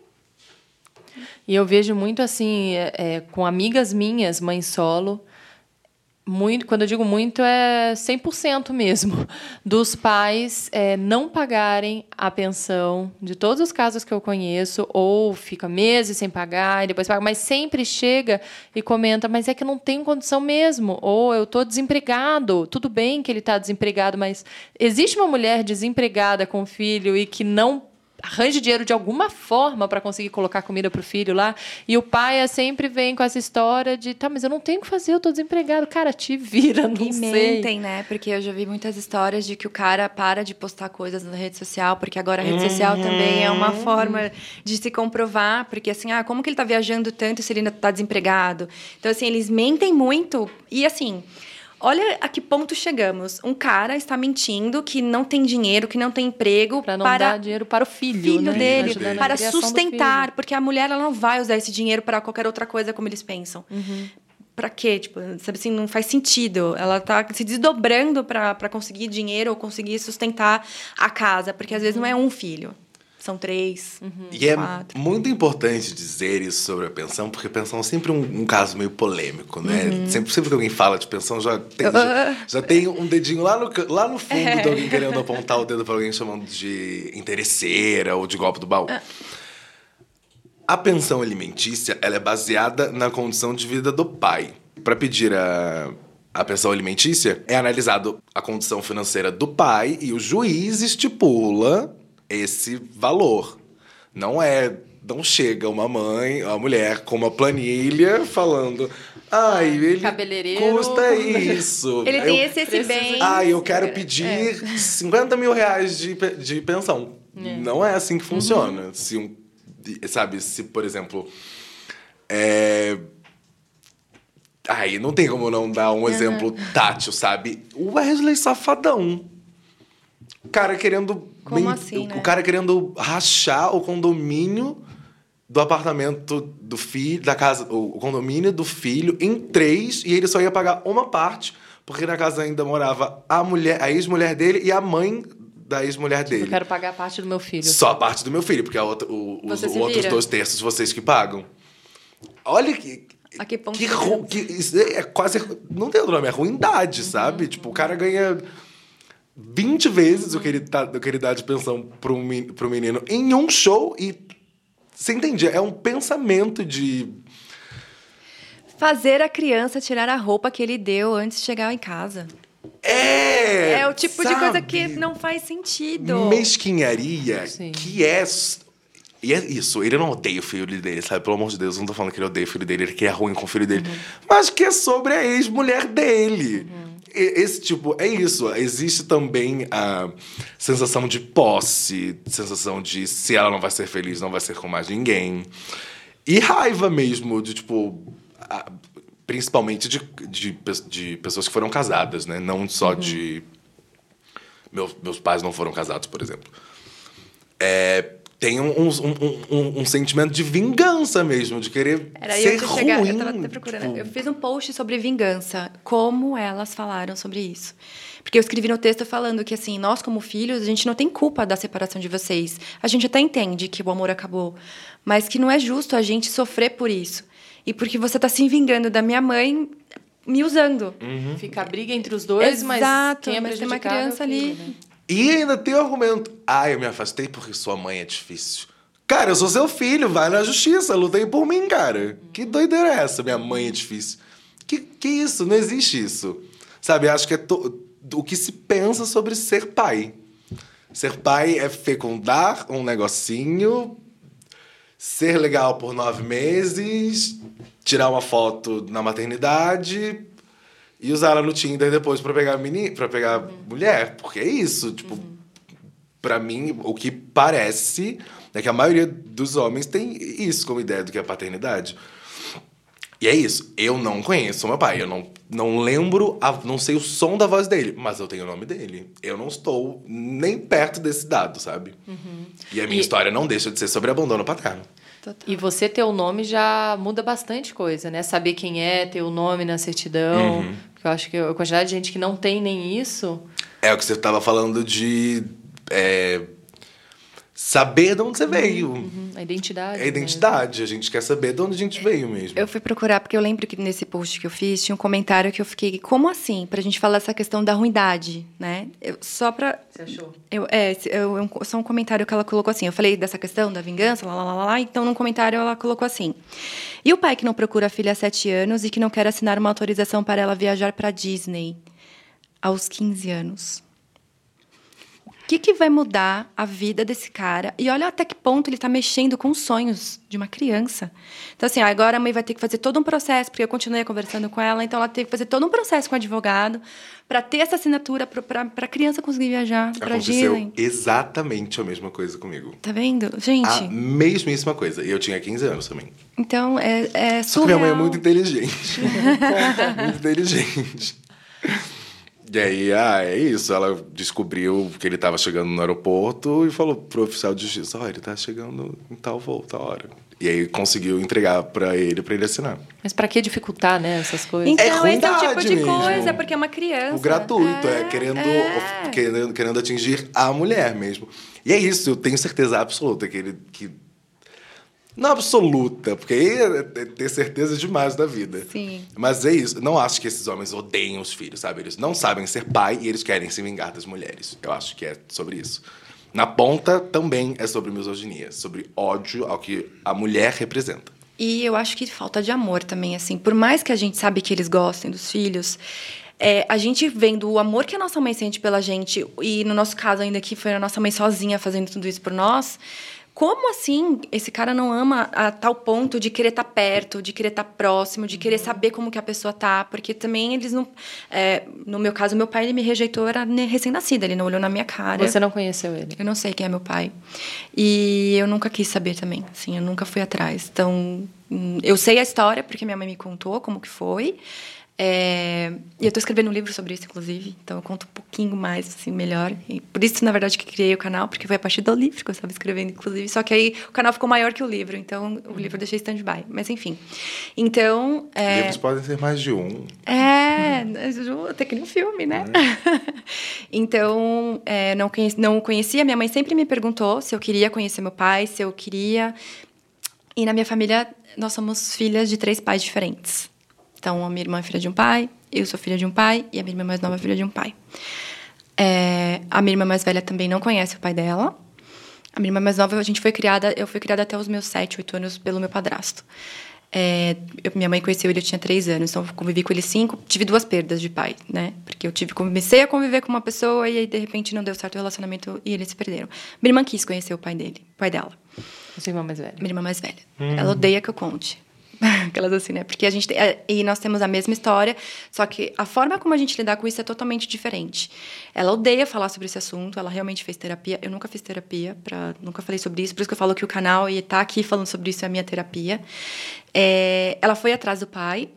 E eu vejo muito assim, é, com amigas minhas, mãe solo... Muito, quando eu digo muito, é cem por cento mesmo, dos pais é, não pagarem a pensão, de todos os casos que eu conheço, ou fica meses sem pagar, e depois paga, mas sempre chega e comenta, mas é que eu não tenho condição mesmo, ou eu estou desempregado, tudo bem que ele está desempregado, mas existe uma mulher desempregada com filho e que não arranje dinheiro de alguma forma para conseguir colocar comida para o filho lá, e o pai sempre vem com essa história de, tá, mas eu não tenho o que fazer, eu tô desempregado. Cara, te vira, não e sei. Mentem, né? Porque eu já vi muitas histórias de que o cara para de postar coisas na rede social, porque agora a rede uhum. social também é uma forma de se comprovar, porque assim, ah, como que ele tá viajando tanto se ele ainda tá desempregado? Então, assim, eles mentem muito, e assim... Olha a que ponto chegamos. Um cara está mentindo que não tem dinheiro, que não tem emprego... Para não para dar dinheiro para o filho, filho né? dele, Ajudar para na criação sustentar. Porque a mulher ela não vai usar esse dinheiro para qualquer outra coisa como eles pensam. Uhum. Para quê? Tipo, sabe assim, não faz sentido. Ela está se desdobrando para conseguir dinheiro ou conseguir sustentar a casa. Porque, às vezes, não é um filho. São três, uhum, e quatro. É muito importante dizer isso sobre a pensão, porque a pensão é sempre um, um caso meio polêmico, né? Uhum. Sempre, sempre que alguém fala de pensão, já tem, já, já tem um dedinho lá no, lá no fundo é. de alguém querendo apontar o dedo para alguém chamando de interesseira ou de golpe do baú. Ah. A pensão alimentícia, ela é baseada na condição de vida do pai. Para pedir a... A pensão alimentícia, é analisado a condição financeira do pai e o juiz estipula esse valor. Não é... Não chega uma mãe, uma mulher com uma planilha falando... Ai, ele custa isso. Ele tem esse, esse bem. Ai, eu quero pedir é. cinquenta mil reais de, de pensão. É. Não é assim que funciona. Uhum. Se um, sabe, se, por exemplo... É, Aí não tem como não dar um exemplo tátil, sabe? O Wesley Safadão. O cara querendo... Como men- assim, né? O cara querendo rachar o condomínio do apartamento do filho, da casa... O condomínio do filho em três, e ele só ia pagar uma parte, porque na casa ainda morava a mulher, a ex-mulher dele e a mãe da ex-mulher dele. Eu quero pagar a parte do meu filho. Só a parte do meu filho, porque a outra, o, os Você se outros vira. dois terços vocês que pagam. Olha que... A que ponto que, que ru, que isso é quase... Não tem outro nome, é ruindade, sabe? Tipo, o cara ganha vinte vezes o que ele, tá, o que ele dá de pensão pro, men- pro menino em um show e... Você entende? É um pensamento de... Fazer a criança tirar a roupa que ele deu antes de chegar em casa. É! É o tipo de sabe? coisa que não faz sentido. Mesquinharia Sim. que é... E é isso, ele não odeia o filho dele, sabe? Pelo amor de Deus, eu não tô falando que ele odeia o filho dele, ele que é ruim com o filho dele. Mas que é sobre a ex-mulher dele. E- Esse tipo, é isso. Existe também a sensação de posse, sensação de se ela não vai ser feliz, não vai ser com mais ninguém. E raiva mesmo, de tipo... a- principalmente de, de, pe- de pessoas que foram casadas, né? Não só de... Meus, meus pais não foram casados, por exemplo. É... Tem um, um, um, um, um sentimento de vingança mesmo, de querer Era aí ser onde eu ruim. chegar. Eu tava até procurando. tipo. Eu fiz um post sobre vingança. Como elas falaram sobre isso. Porque eu escrevi no texto falando que, assim, nós como filhos, a gente não tem culpa da separação de vocês. A gente até entende que o amor acabou. Mas que não é justo a gente sofrer por isso. E porque você tá se vingando da minha mãe me usando. Fica a briga entre os dois, mas Exato, quem é mas tem uma prejudicado é o criança filho, ali. né? E ainda tem o argumento. Ah, eu me afastei porque sua mãe é difícil. Cara, eu sou seu filho, vai na justiça, lutei por mim, cara. Que doideira é essa? Minha mãe é difícil. Que, que isso? Não existe isso. Sabe, acho que é to... o que se pensa sobre ser pai. Ser pai é fecundar um negocinho, ser legal por nove meses, tirar uma foto na maternidade e usar ela no Tinder depois pra pegar meni... pra pegar mulher. Porque é isso, tipo... Pra mim, o que parece é que a maioria dos homens tem isso como ideia do que é paternidade. E é isso. Eu não conheço o meu pai. Eu não, não lembro, a, não sei o som da voz dele. Mas eu tenho o nome dele. Eu não estou nem perto desse dado, sabe? Uhum. E a minha E- história não deixa de ser sobre abandono paterno. Total. E você ter o nome já muda bastante coisa, né? Saber quem é, ter o nome na certidão. Uhum. Porque eu acho que a quantidade de gente que não tem nem isso... É o que você estava falando de... é, saber de onde você veio. Uhum, a identidade. É a identidade. A gente quer saber de onde a gente veio mesmo. Eu fui procurar, porque eu lembro que nesse post que eu fiz, tinha um comentário que eu fiquei... Como assim? Pra gente falar essa questão da ruindade, né? Eu, só pra... Né? Você achou? Eu, é, eu, eu, só um comentário que ela colocou assim. Eu falei dessa questão da vingança, lá, lá, lá, lá, lá. Então, num comentário, ela colocou assim. E o pai que não procura a filha há sete anos e que não quer assinar uma autorização para ela viajar pra Disney aos quinze anos? O que, que vai mudar a vida desse cara? E olha até que ponto ele está mexendo com os sonhos de uma criança. Então, assim, agora a mãe vai ter que fazer todo um processo, porque eu continuei conversando com ela, então ela teve que fazer todo um processo com o advogado para ter essa assinatura para a criança conseguir viajar para Aconteceu Disney. exatamente a mesma coisa comigo. Tá vendo? Gente, A mesmíssima coisa. E eu tinha quinze anos também. então é, é Só que minha surreal. mãe é muito inteligente. muito inteligente. E aí, ah, é isso. Ela descobriu que ele estava chegando no aeroporto e falou pro oficial de justiça, ó, ele tá chegando em tal voo, tal hora. E aí conseguiu entregar pra ele, pra ele assinar. Mas pra que dificultar, né, essas coisas? Então, É esse é o tipo ruindade de mesmo. coisa, porque é uma criança. O gratuito, é, É, querendo, é. querendo, querendo atingir a mulher mesmo. E é isso, eu tenho certeza absoluta que ele... Que... Não absoluta, porque aí é ter certeza demais da vida. Sim. Mas é isso. Não acho que esses homens odeiem os filhos, sabe? Eles não sabem ser pai e eles querem se vingar das mulheres. Eu acho que é sobre isso. Na ponta, também é sobre misoginia. Sobre ódio ao que a mulher representa. E eu acho que falta de amor também, assim. Por mais que a gente sabe que eles gostem dos filhos, é, a gente vendo o amor que a nossa mãe sente pela gente, e no nosso caso ainda que foi a nossa mãe sozinha fazendo tudo isso por nós, como assim esse cara não ama a tal ponto de querer estar perto, de querer estar próximo, de querer saber como que a pessoa tá? Porque também eles não... É, no meu caso, meu pai ele me rejeitou, era recém-nascida, ele não olhou na minha cara. Você não conheceu ele? Eu não sei quem é meu pai. E eu nunca quis saber também, assim, eu nunca fui atrás. Então, Eu sei a história, porque minha mãe me contou como que foi. É, e eu estou escrevendo um livro sobre isso, inclusive. Então, eu conto um pouquinho mais, assim, melhor. E por isso, na verdade, que criei o canal. Porque foi a partir do livro que eu estava escrevendo, inclusive. Só que aí, o canal ficou maior que o livro. Então, o livro eu deixei stand-by. Mas, enfim. Então... É... Livros podem ser mais de um. É, até que nem um filme, né? É. Então, é, não, conheci, não conhecia. Minha mãe sempre me perguntou se eu queria conhecer meu pai, se eu queria... E na minha família, nós somos filhas de três pais diferentes. Então, a minha irmã é filha de um pai, eu sou filha de um pai, e a minha irmã mais nova é filha de um pai. É, a minha irmã mais velha também não conhece o pai dela. A minha irmã mais nova, a gente foi criada, eu fui criada até os meus sete, oito anos pelo meu padrasto. É, eu, minha mãe conheceu ele, eu tinha três anos, então eu convivi com ele cinco. Tive duas perdas de pai, né? Porque eu tive, comecei a conviver com uma pessoa e aí, de repente, não deu certo o relacionamento e eles se perderam. Minha irmã quis conhecer o pai dele, o pai dela. Sua irmã mais velha? Minha irmã mais velha. Hum. Ela odeia que eu conte. Aquelas assim, né? Porque a gente tem, e nós temos a mesma história, só que a forma como a gente lidar com isso é totalmente diferente. Ela odeia falar sobre esse assunto, ela realmente fez terapia. Eu nunca fiz terapia, pra, nunca falei sobre isso, por isso que eu falo que o canal e estar aqui falando sobre isso é a minha terapia. É, ela foi atrás do pai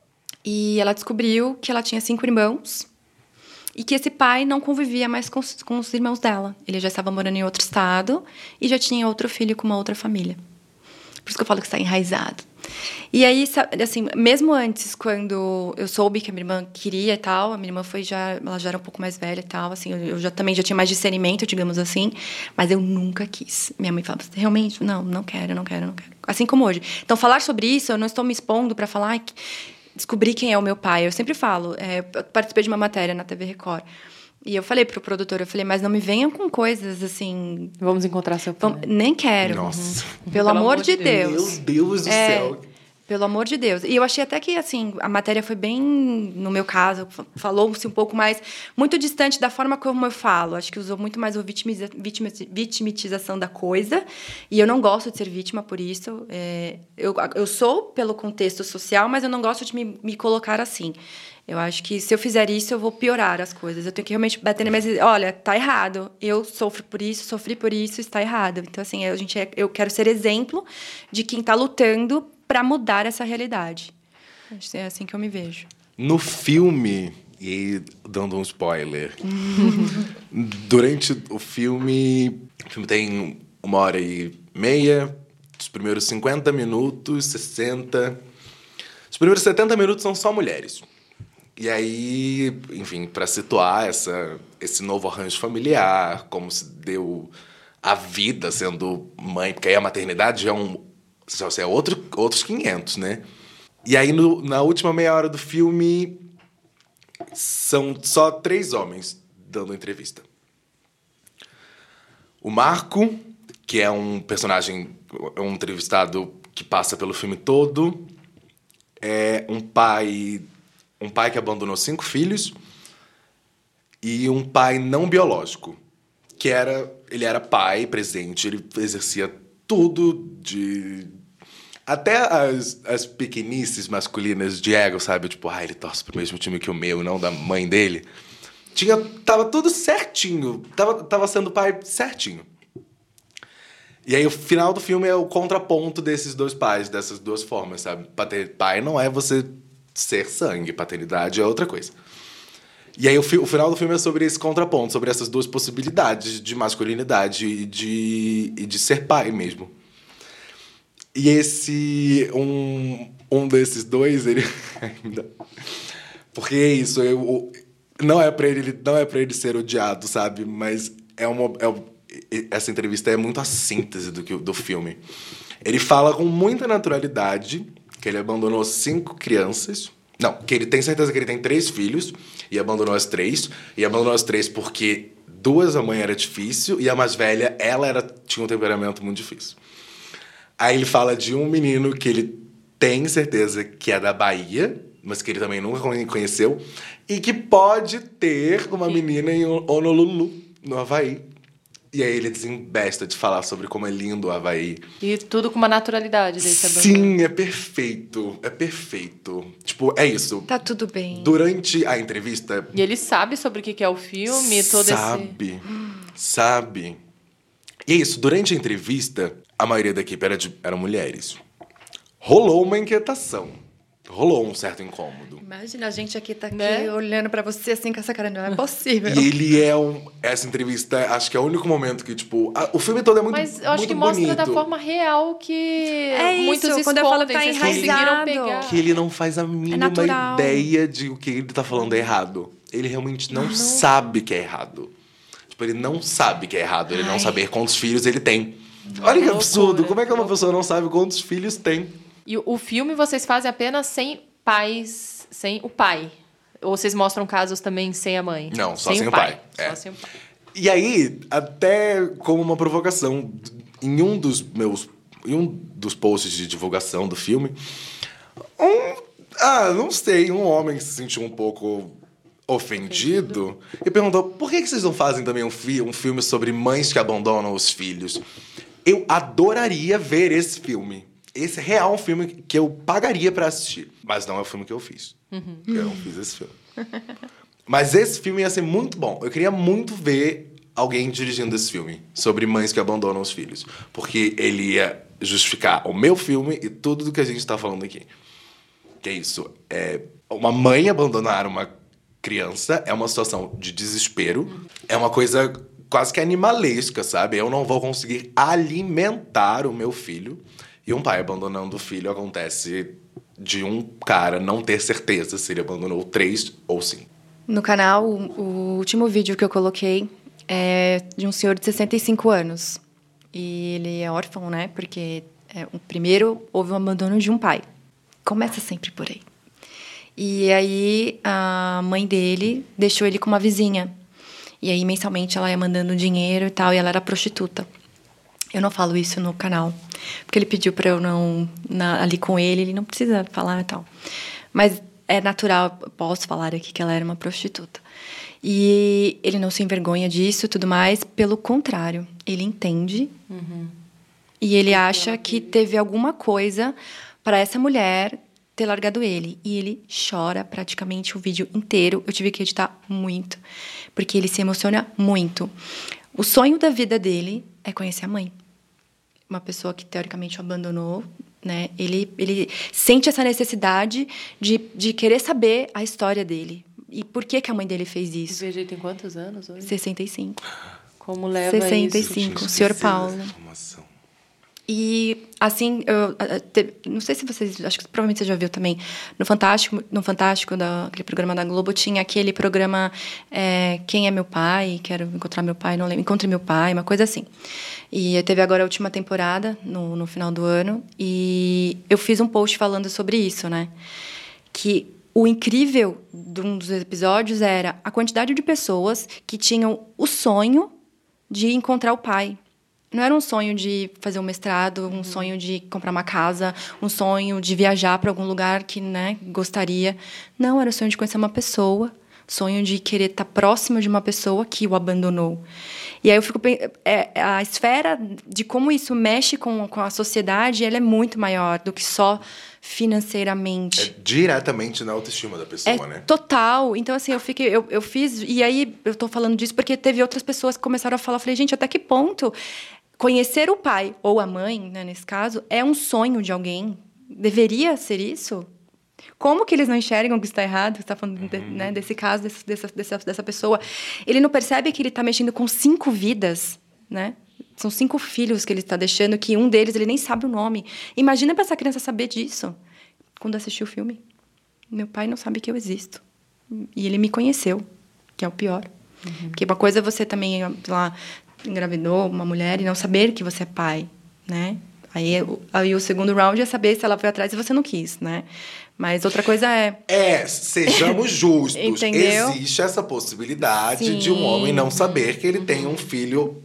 e ela descobriu que ela tinha cinco irmãos e que esse pai não convivia mais com, com os irmãos dela. Ele já estava morando em outro estado e já tinha outro filho com uma outra família. Por isso que eu falo que está enraizado. E aí, assim, mesmo antes, quando eu soube que a minha irmã queria e tal, a minha irmã foi já, ela já era um pouco mais velha e tal, assim, eu já também já tinha mais discernimento, digamos assim, mas eu nunca quis. Minha mãe falava, realmente? Não, não quero, não quero, não quero. Assim como hoje. Então, falar sobre isso, eu não estou me expondo para falar, ai, descobrir quem é o meu pai. Eu sempre falo, é, eu participei de uma matéria na T V Record. E eu falei pro produtor, eu falei, mas não me venham com coisas assim... Vamos encontrar seu pai. Nem quero. Nossa. Uhum. Pelo amor de Deus. Meu Deus do é, céu. Pelo amor de Deus. E eu achei até que, assim, a matéria foi bem, no meu caso, falou-se um pouco mais, muito distante da forma como eu falo. Acho que usou muito mais a vitimiza, vitimiza, vitimização da coisa. E eu não gosto de ser vítima por isso. É, eu, eu sou pelo contexto social, mas eu não gosto de me, me colocar assim. Eu acho que se eu fizer isso, eu vou piorar as coisas. Eu tenho que realmente bater na mesa e dizer, olha, tá errado. Eu sofro por isso, sofri por isso, está errado. Então, assim, a gente é, eu quero ser exemplo de quem está lutando para mudar essa realidade. Acho que é assim que eu me vejo. No filme, e aí, dando um spoiler, durante o filme, o filme tem uma hora e meia, os primeiros cinquenta minutos, sessenta... Os primeiros setenta minutos são só mulheres. E aí, enfim, para situar essa, esse novo arranjo familiar, como se deu a vida sendo mãe, porque aí a maternidade já é, um, já é outro, outros quinhentos, né? E aí, no, na última meia hora do filme, são só três homens dando entrevista. O Marco, que é um personagem, um entrevistado que passa pelo filme todo, é um pai... Um pai que abandonou cinco filhos e um pai não biológico, que era... Ele era pai presente, ele exercia tudo de... Até as, as pequenices masculinas de ego, sabe? Tipo, ah, ele torce pro mesmo time que o meu, não da mãe dele. Tinha, tava tudo certinho, tava, tava sendo pai certinho. E aí o final do filme é o contraponto desses dois pais, dessas duas formas, sabe? Pai não é você... ser sangue, paternidade é outra coisa. E aí o, fi- o final do filme é sobre esse contraponto, sobre essas duas possibilidades de masculinidade e de, e de ser pai mesmo. E esse... Um, um desses dois, ele... Porque é isso, eu, não, é pra ele, não é pra ele ser odiado, sabe? Mas é uma, é, essa entrevista é muito a síntese do, que, do filme. Ele fala com muita naturalidade... que ele abandonou cinco crianças. Não, que ele tem certeza que ele tem três filhos e abandonou as três. E abandonou as três porque duas a mãe era difícil e a mais velha, ela era, tinha um temperamento muito difícil. Aí ele fala de um menino que ele tem certeza que é da Bahia, mas que ele também nunca conheceu, e que pode ter uma menina em Honolulu, no Havaí. E aí ele desembesta de falar sobre como é lindo o Havaí. E tudo com uma naturalidade desse abandono. Sim, é perfeito. É perfeito. Tipo, é isso. Tá tudo bem. Durante a entrevista... E ele sabe sobre o que é o filme, todo sabe, esse... Sabe. E é isso. Durante a entrevista, a maioria da equipe era de, eram mulheres. rolou uma inquietação. Rolou um certo incômodo. Imagina, a gente aqui tá aqui Né? olhando pra você assim com essa cara, não é possível. E ele é um... Essa entrevista, acho que é o único momento que, tipo... a- o filme todo é muito Mas eu acho muito que mostra bonito. da forma real que É muitos isso, escondem. quando eu falo que tá vocês conseguiram enraizado. pegar. Que ele não faz a mínima natural. ideia de o que ele tá falando é errado. Ele realmente não, sabe que é errado. Tipo, ele não sabe que é errado. Ele não Ai. saber quantos filhos ele tem. Olha que absurdo. Loucura. Como é que uma pessoa não sabe quantos filhos tem? E o- o filme vocês fazem apenas sem pais, sem o pai. Ou vocês mostram casos também sem a mãe? Não, só sem o pai. Só É. sem o pai. E aí, até como uma provocação, em um dos meus... Em um dos posts de divulgação do filme, um... Ah, não sei, um homem se sentiu um pouco ofendido e perguntou, por que que vocês não fazem também um, fi um filme sobre mães que abandonam os filhos? Eu adoraria ver esse filme. Esse é real um filme que eu pagaria pra assistir. Mas não é o filme que eu fiz. Uhum. Eu não fiz esse filme. Mas esse filme ia ser muito bom. Eu queria muito ver alguém dirigindo esse filme sobre mães que abandonam os filhos. Porque ele ia justificar o meu filme e tudo do que a gente tá falando aqui. Que é isso. É uma mãe abandonar uma criança é uma situação de desespero. É uma coisa quase que animalesca, sabe? Eu não vou conseguir alimentar o meu filho. E um pai abandonando o filho acontece de um cara não ter certeza se ele abandonou três ou cinco. No canal, o, o último vídeo que eu coloquei é de um senhor de sessenta e cinco anos. E ele é órfão, né? Porque é, o primeiro houve um abandono de um pai. Começa sempre por aí. E aí a mãe dele deixou ele com uma vizinha. E aí mensalmente ela ia mandando dinheiro e tal, e ela era prostituta. Eu não falo isso no canal, porque ele pediu para eu não... Na, ali com ele, ele não precisa falar e tal. Mas é natural, eu posso falar aqui que ela era uma prostituta. E ele não se envergonha disso e tudo mais. Pelo contrário, ele entende. Uhum. E ele acha que teve alguma coisa para essa mulher ter largado ele. E ele chora praticamente o vídeo inteiro. Eu tive que editar muito, porque ele se emociona muito. O sonho da vida dele é conhecer a mãe. Uma pessoa que, teoricamente, o abandonou, né? Ele, ele sente essa necessidade de, de querer saber a história dele. E por que, que a mãe dele fez isso? O V G tem quantos anos hoje? sessenta e cinco. Como leva sessenta e isso? cinco, o senhor Paulo. E, assim, eu, te, não sei se vocês... Acho que provavelmente você já viu também. No Fantástico, no Fantástico da, aquele programa da Globo, tinha aquele programa é, Quem é Meu Pai? Quero encontrar meu pai, não lembro. Encontre Meu Pai, uma coisa assim. E teve agora a última temporada, no, no final do ano. E eu fiz um post falando sobre isso, né? Que o incrível de um dos episódios era a quantidade de pessoas que tinham o sonho de encontrar o pai. Não era um sonho de fazer um mestrado, um uhum. sonho de comprar uma casa, um sonho de viajar para algum lugar que, né, gostaria. Não, era o sonho de conhecer uma pessoa, sonho de querer estar próximo de uma pessoa que o abandonou. E aí eu fico... É, a esfera de como isso mexe com, com a sociedade, ela é muito maior do que só financeiramente. É diretamente na autoestima da pessoa, é né? Total. Então, assim, eu, fiquei, eu, eu fiz... E aí, eu tô falando disso porque teve outras pessoas que começaram a falar. Eu falei, gente, até que ponto conhecer o pai ou a mãe, né, nesse caso, é um sonho de alguém? Deveria ser isso? Como que eles não enxergam que está errado? Você está falando uhum. de, né, desse caso, desse, dessa, dessa, dessa pessoa. Ele não percebe que ele está mexendo com cinco vidas, né? São cinco filhos que ele está deixando, que um deles ele nem sabe o nome. Imagina para essa criança saber disso quando assistiu o filme. Meu pai não sabe que eu existo. E ele me conheceu, que é o pior. Uhum. Porque uma coisa é você também lá engravidou uma mulher e não saber que você é pai, né? Aí, aí o segundo round é saber se ela foi atrás e você não quis, né? Mas outra coisa é... É, sejamos justos. Entendeu? Existe essa possibilidade Sim. de um homem não saber que ele tem um filho...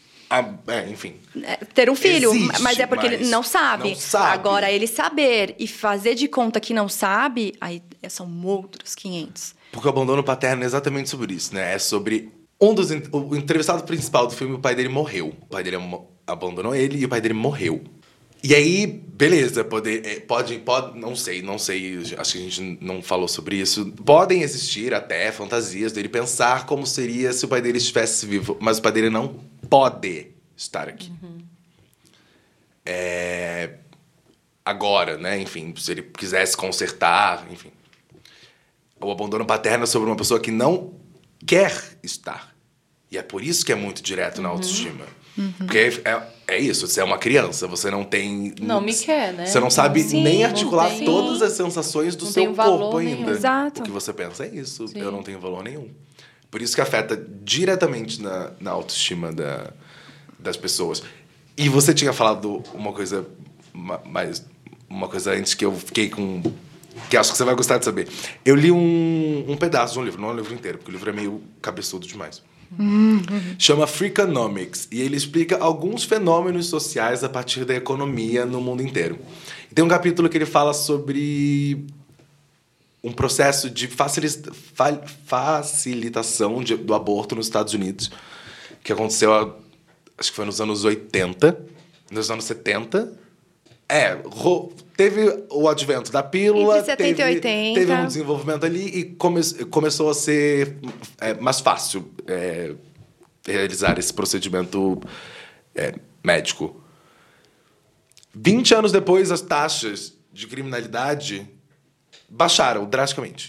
É, enfim. É, ter um filho, Existe, mas é porque mas ele não sabe. não sabe. Agora, ele saber e fazer de conta que não sabe, aí são outros quinhentos. Porque o abandono paterno é exatamente sobre isso, né? É sobre... Um dos... O entrevistado principal do filme, o pai dele morreu. O pai dele abandonou ele e o pai dele morreu. E aí, beleza, pode, pode, pode, não sei, não sei, acho que a gente não falou sobre isso. Podem existir até fantasias dele pensar como seria se o pai dele estivesse vivo, mas o pai dele não pode estar aqui. Uhum. É... agora, né? Enfim, se ele quisesse consertar, enfim. O abandono paterno é sobre uma pessoa que não quer estar. E é por isso que é muito direto na autoestima. Uhum. Porque é, é isso, você é uma criança, você não tem... Não me quer, né? Você não sabe Sim, nem articular tem, todas as sensações do não seu corpo ainda. Nenhum. Exato. O que você pensa é isso, Sim. eu não tenho valor nenhum. Por isso que afeta diretamente na, na autoestima da, das pessoas. E você tinha falado uma coisa mais... Uma coisa antes que eu fiquei com... Que acho que você vai gostar de saber. Eu li um, um pedaço de um livro, não é um livro inteiro, porque o livro é meio cabeçudo demais. Uhum. Chama Freakonomics. E ele explica alguns fenômenos sociais a partir da economia no mundo inteiro. E tem um capítulo que ele fala sobre um processo de facilita- fa- facilitação de, do aborto nos Estados Unidos, que aconteceu, acho que foi nos anos oitenta, nos anos setenta. É, ro- teve o advento da pílula, Entre setenta teve, e oitenta. teve um desenvolvimento ali e come- começou a ser é, mais fácil é, realizar esse procedimento é, médico. vinte anos depois, as taxas de criminalidade baixaram drasticamente.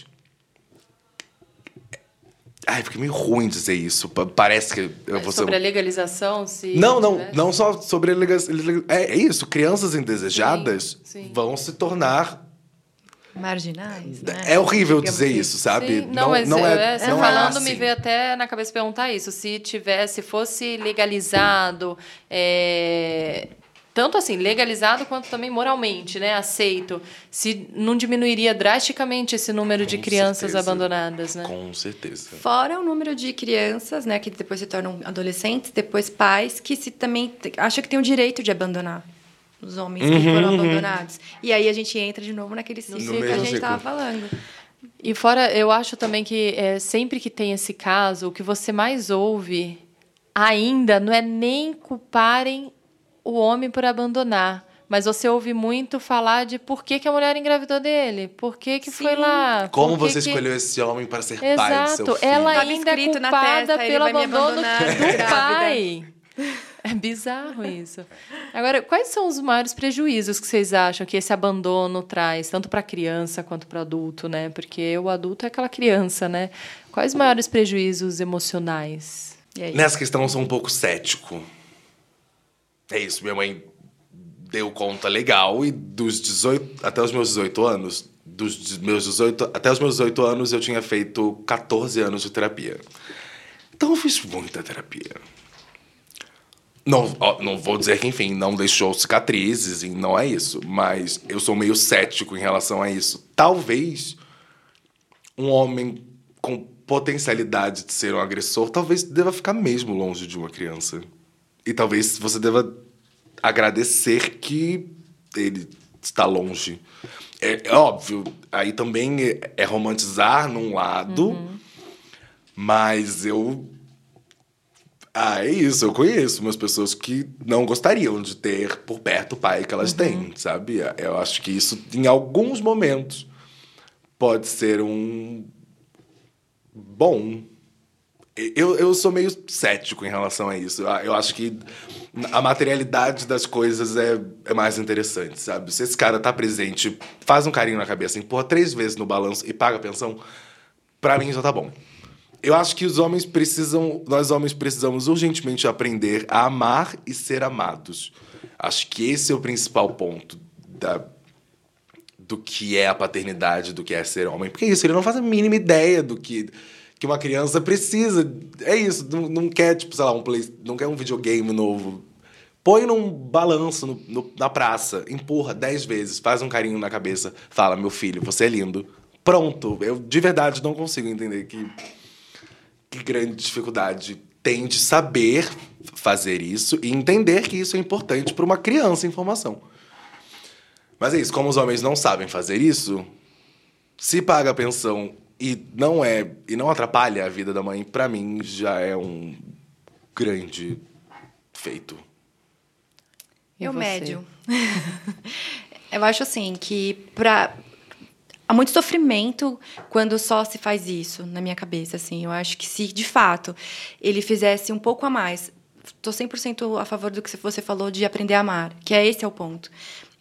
Ai, fica meio ruim dizer isso. Pa- Parece que eu vou ser... Sobre a legalização, se... Não, não, tivesse? não só sobre a legalização. É, é isso, crianças indesejadas Sim, sim. vão se tornar... Marginais, né? É horrível Digamos dizer assim. isso, sabe? Sim, não, mas não eu- é, é, você não é falando assim. me veio até na cabeça perguntar isso. Se tivesse, fosse legalizado, é, tanto assim, legalizado quanto também moralmente, né? Aceito. Se não diminuiria drasticamente esse número de Com crianças certeza. abandonadas, né? Com certeza. Fora o número de crianças, né, que depois se tornam adolescentes, depois pais, que se também te- acham que tem o direito de abandonar os homens que Uhum, foram uhum. abandonados. E aí a gente entra de novo naquele ciclo que a mesmo gente ciclo. estava falando. E fora, eu acho também que é, sempre que tem esse caso, o que você mais ouve ainda não é nem culparem o homem por abandonar. Mas você ouve muito falar de por que, que a mulher engravidou dele, por que, que foi Sim. lá. Como por que você que... escolheu esse homem para ser pai do seu Exato, filho? ela Tava ainda é escrito na culpada testa, ele pelo vai me abandono abandonar do grávida. pai. É bizarro isso. Agora, quais são os maiores prejuízos que vocês acham que esse abandono traz, tanto para a criança quanto para o adulto, né? Porque o adulto é aquela criança, né? Quais os maiores prejuízos emocionais? E aí? Nessa questão, eu sou um pouco cético. É isso, minha mãe deu conta legal e dos dezoito até os meus dezoito anos, dos meus dezoito até os meus dezoito anos eu tinha feito catorze anos de terapia. Então eu fiz muita terapia. Não, ó, não vou dizer que, enfim, não deixou cicatrizes, e não é isso, mas eu sou meio cético em relação a isso. Talvez um homem com potencialidade de ser um agressor, talvez deva ficar mesmo longe de uma criança. E talvez você deva agradecer que ele está longe. É, é óbvio, aí também é, é romantizar num lado, Uhum. mas eu... Ah, é isso, eu conheço umas pessoas que não gostariam de ter por perto o pai que elas têm, sabe? Eu acho que isso, em alguns momentos, pode ser um... bom. Eu, eu sou meio cético em relação a isso. Eu acho que a materialidade das coisas é, é mais interessante, sabe? Se esse cara tá presente, faz um carinho na cabeça, empurra três vezes no balanço e paga a pensão, pra mim já tá bom. Eu acho que os homens precisam, nós homens precisamos urgentemente aprender a amar e ser amados. Acho que esse é o principal ponto da, do que é a paternidade, do que é ser homem. Porque é isso, ele não faz a mínima ideia do que... que uma criança precisa. É isso, não, não quer, tipo, sei lá, um play, não quer um videogame novo. Põe num balanço no, no, na praça, empurra dez vezes, faz um carinho na cabeça, fala, meu filho, você é lindo. Pronto. Eu, de verdade, não consigo entender que, que grande dificuldade tem de saber fazer isso e entender que isso é importante para uma criança em formação. Mas é isso, como os homens não sabem fazer isso, se paga a pensão e não é e não atrapalha a vida da mãe, pra mim já é um grande feito. E Eu você? médio. Eu acho assim que pra... há muito sofrimento quando só se faz isso, na minha cabeça, assim. Eu acho que se, de fato, ele fizesse um pouco a mais... Estou cem por cento a favor do que você falou de aprender a amar, que é esse é o ponto.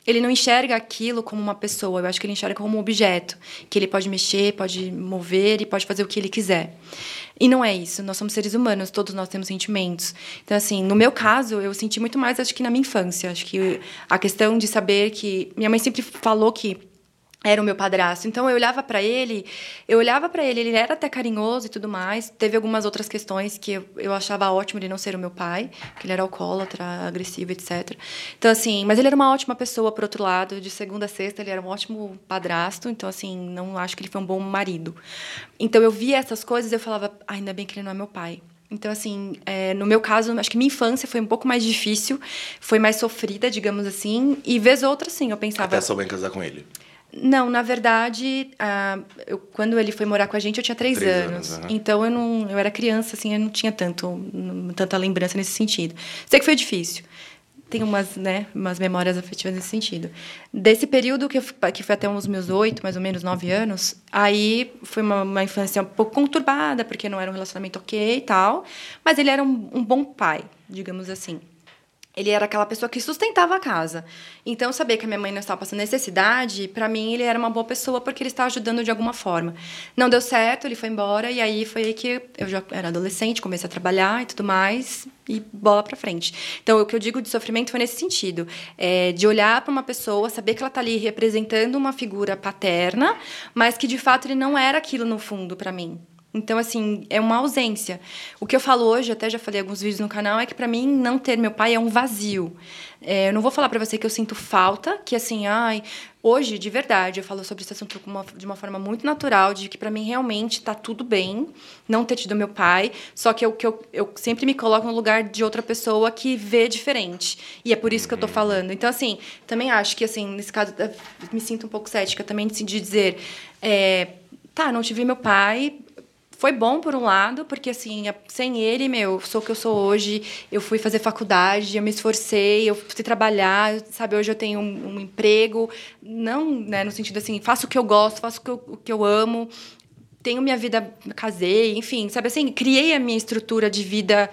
ele não enxerga aquilo como uma pessoa, eu acho que ele enxerga como um objeto, que ele pode mexer, pode mover e pode fazer o que ele quiser. E não é isso, nós somos seres humanos, todos nós temos sentimentos. Então, assim, no meu caso, eu senti muito mais, acho que na minha infância. Acho que a questão de saber que... Minha mãe sempre falou que era o meu padrasto. Então, eu olhava para ele, eu olhava para ele, ele era até carinhoso e tudo mais. Teve algumas outras questões que eu, eu achava ótimo ele não ser o meu pai, porque ele era alcoólatra, agressivo, etcétera. Então, assim, mas ele era uma ótima pessoa, por outro lado. De segunda a sexta, ele era um ótimo padrasto. Então, assim, não acho que ele foi um bom marido. Então, eu via essas coisas e eu falava, ah, ainda bem que ele não é meu pai. Então, assim, é, no meu caso, acho que minha infância foi um pouco mais difícil, foi mais sofrida, digamos assim. E vez outra, sim, eu pensava... Até sua mãe casar com ele. Não, na verdade, ah, eu, quando ele foi morar com a gente, eu tinha três, três anos. anos uhum. Então, eu, não, eu era criança, assim, eu não tinha tanto, tanta lembrança nesse sentido. Sei que foi difícil. Tem umas, né, umas memórias afetivas nesse sentido. Desse período, que, eu, que foi até uns meus oito, mais ou menos, nove anos, aí foi uma, uma infância um pouco conturbada, porque não era um relacionamento ok e tal, mas ele era um, um bom pai, digamos assim. Ele era aquela pessoa que sustentava a casa. Então, saber que a minha mãe não estava passando necessidade, para mim, ele era uma boa pessoa porque ele estava ajudando de alguma forma. Não deu certo, ele foi embora, e aí foi aí que eu já era adolescente, comecei a trabalhar e tudo mais, e bola para frente. Então, o que eu digo de sofrimento foi nesse sentido, é, de olhar para uma pessoa, saber que ela está ali representando uma figura paterna, mas que, de fato, ele não era aquilo no fundo para mim. Então, assim, é uma ausência. O que eu falo hoje, até já falei em alguns vídeos no canal, é que, para mim, não ter meu pai é um vazio. É, eu não vou falar para você que eu sinto falta, que, assim, ai... Hoje, de verdade, eu falo sobre esse assunto com uma, de uma forma muito natural, de que, para mim, realmente está tudo bem não ter tido meu pai, só que eu, que eu, eu sempre me coloco no lugar de outra pessoa que vê diferente. E é por isso que eu tô falando. Então, assim, também acho que, assim, nesse caso, me sinto um pouco cética também de dizer... É, tá, não tive meu pai... Foi bom, por um lado, porque, assim, sem ele, meu, sou o que eu sou hoje, eu fui fazer faculdade, eu me esforcei, eu fui trabalhar, sabe? Hoje eu tenho um, um emprego, não, né, no sentido, assim, faço o que eu gosto, faço o que eu, o que eu amo, tenho minha vida, casei, enfim, sabe assim? Criei a minha estrutura de vida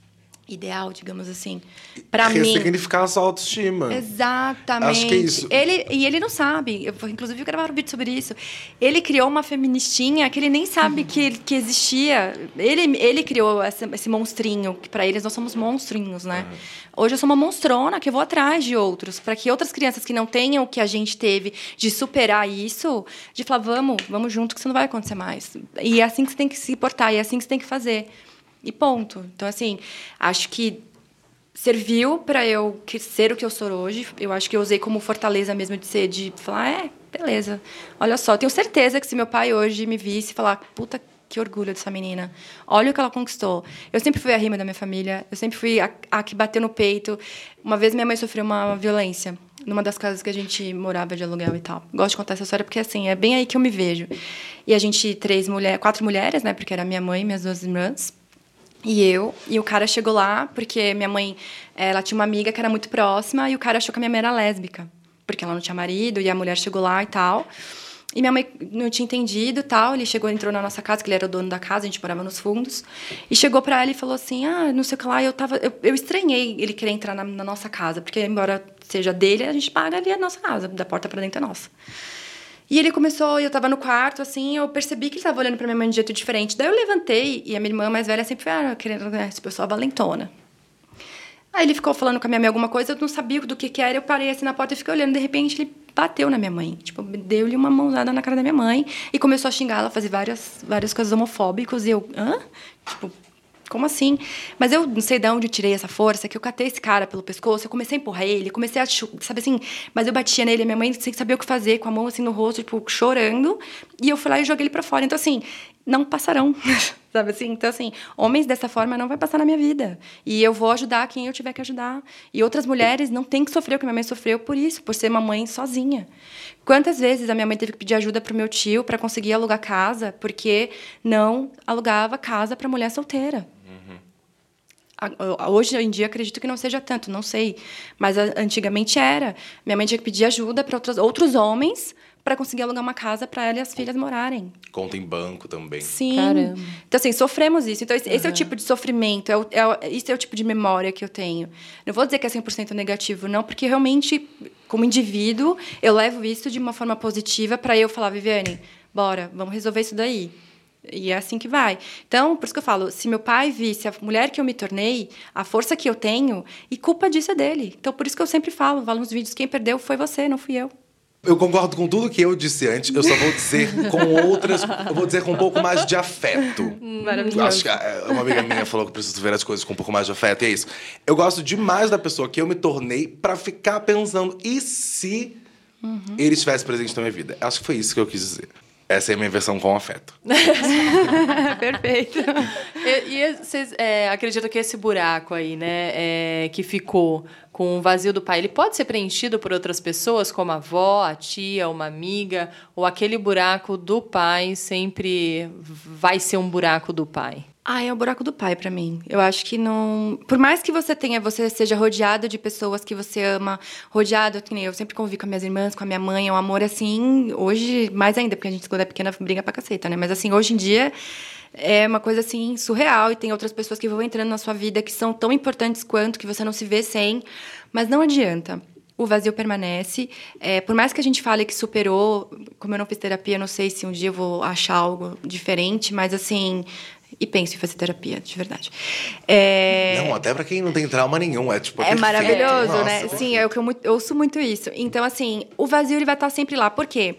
ideal, digamos assim, para mim. Ressignificar a sua autoestima. Exatamente. Acho que é isso. Ele, e ele não sabe. Eu, inclusive, eu gravar um vídeo sobre isso. Ele criou uma feministinha que ele nem sabe que, que existia. Ele, ele criou essa, esse monstrinho, que para eles nós somos monstrinhos, né? Uhum. Hoje eu sou uma monstrona que eu vou atrás de outros, para que outras crianças que não tenham o que a gente teve de superar isso, de falar, vamos, vamos junto, que isso não vai acontecer mais. E é assim que você tem que se portar, e é assim que você tem que fazer. E ponto. Então, assim, acho que serviu para eu ser o que eu sou hoje. Eu acho que eu usei como fortaleza mesmo de ser, de falar, é, beleza. Olha só, tenho certeza que se meu pai hoje me visse falar, puta, que orgulho dessa menina. Olha o que ela conquistou. Eu sempre fui a rima da minha família. Eu sempre fui a, a que bateu no peito. Uma vez minha mãe sofreu uma violência numa das casas que a gente morava de aluguel e tal. Gosto de contar essa história porque, assim, é bem aí que eu me vejo. E a gente, três mulheres, quatro mulheres, né? Porque era minha mãe e minhas duas irmãs. E eu, e o cara chegou lá, porque minha mãe, ela tinha uma amiga que era muito próxima, e o cara achou que a minha mãe era lésbica, porque ela não tinha marido, e a mulher chegou lá e tal. E minha mãe não tinha entendido e tal, ele chegou, entrou na nossa casa, que ele era o dono da casa, a gente morava nos fundos, e chegou pra ela e falou assim, ah, não sei o que lá, eu tava, eu, eu estranhei ele querer entrar na, na nossa casa, porque embora seja dele, a gente paga ali a nossa casa, da porta pra dentro é nossa. E ele começou, e eu estava no quarto, assim, eu percebi que ele estava olhando para minha mãe de um jeito diferente. Daí eu levantei, e a minha irmã mais velha sempre foi, ah, querendo, né, essa pessoa valentona. Aí ele ficou falando com a minha mãe alguma coisa, eu não sabia do que que era, eu parei assim na porta e fiquei olhando, de repente ele bateu na minha mãe. Tipo, deu-lhe uma mãozada na cara da minha mãe, e começou a xingar ela, fazer várias, várias coisas homofóbicas, e eu, hã? Tipo... Como assim? Mas eu não sei de onde eu tirei essa força, que eu catei esse cara pelo pescoço, eu comecei a empurrar ele, comecei a... Sabe assim? Mas eu batia nele, minha mãe sem saber o que fazer, com a mão assim no rosto, tipo, chorando. E eu fui lá e joguei ele pra fora. Então, assim, não passarão. Sabe assim? Então, assim, homens dessa forma não vai passar na minha vida. E eu vou ajudar quem eu tiver que ajudar. E outras mulheres não têm que sofrer o que minha mãe sofreu por isso, por ser uma mãe sozinha. Quantas vezes a minha mãe teve que pedir ajuda pro meu tio para conseguir alugar casa, porque não alugava casa para mulher solteira. Hoje em dia, acredito que não seja tanto, não sei. Mas antigamente era. Minha mãe tinha que pedir ajuda para outros, outros homens para conseguir alugar uma casa para ela e as filhas morarem. Conta em banco também. Sim. Caramba. Então, assim, sofremos isso. Então, esse, Uhum. esse é o tipo de sofrimento, é o, é o, esse é o tipo de memória que eu tenho. Não vou dizer que é cem por cento negativo, não, porque realmente, como indivíduo, eu levo isso de uma forma positiva para eu falar, Viviane, bora, vamos resolver isso daí. E é assim que vai. Então, por isso que eu falo, se meu pai visse a mulher que eu me tornei, a força que eu tenho, e culpa disso é dele. Então, por isso que eu sempre falo, falo nos vídeos, quem perdeu foi você, não fui eu. Eu concordo com tudo que eu disse antes, eu só vou dizer com outras... Eu vou dizer com um pouco mais de afeto. Maravilhoso. Acho que uma amiga minha falou que eu preciso ver as coisas com um pouco mais de afeto, e é isso. Eu gosto demais da pessoa que eu me tornei pra ficar pensando, e se uhum. ele estivesse presente na minha vida? Acho que foi isso que eu quis dizer. Essa é a minha versão com afeto. Perfeito. E, e vocês é, acreditam que esse buraco aí, né, é, que ficou com o vazio do pai, ele pode ser preenchido por outras pessoas, como a avó, a tia, uma amiga, ou aquele buraco do pai sempre vai ser um buraco do pai? Ah, é o buraco do pai pra mim. Eu acho que não... Por mais que você tenha, você seja rodeado de pessoas que você ama, rodeado, que nem eu sempre convivi com as minhas irmãs, com a minha mãe, é um amor assim, hoje, mais ainda, porque a gente, quando é pequena, briga pra caceta, né? Mas assim, hoje em dia, é uma coisa assim, surreal, e tem outras pessoas que vão entrando na sua vida que são tão importantes quanto, que você não se vê sem, mas não adianta. O vazio permanece. É, por mais que a gente fale que superou, como eu não fiz terapia, eu não sei se um dia eu vou achar algo diferente, mas assim... E penso em fazer terapia, de verdade. É... Não, até pra quem não tem trauma nenhum, é tipo... É, é maravilhoso, Nossa, né? perfeito. Sim, é o que eu, muito, eu ouço muito isso. Então, assim, o vazio ele vai estar sempre lá. Por quê?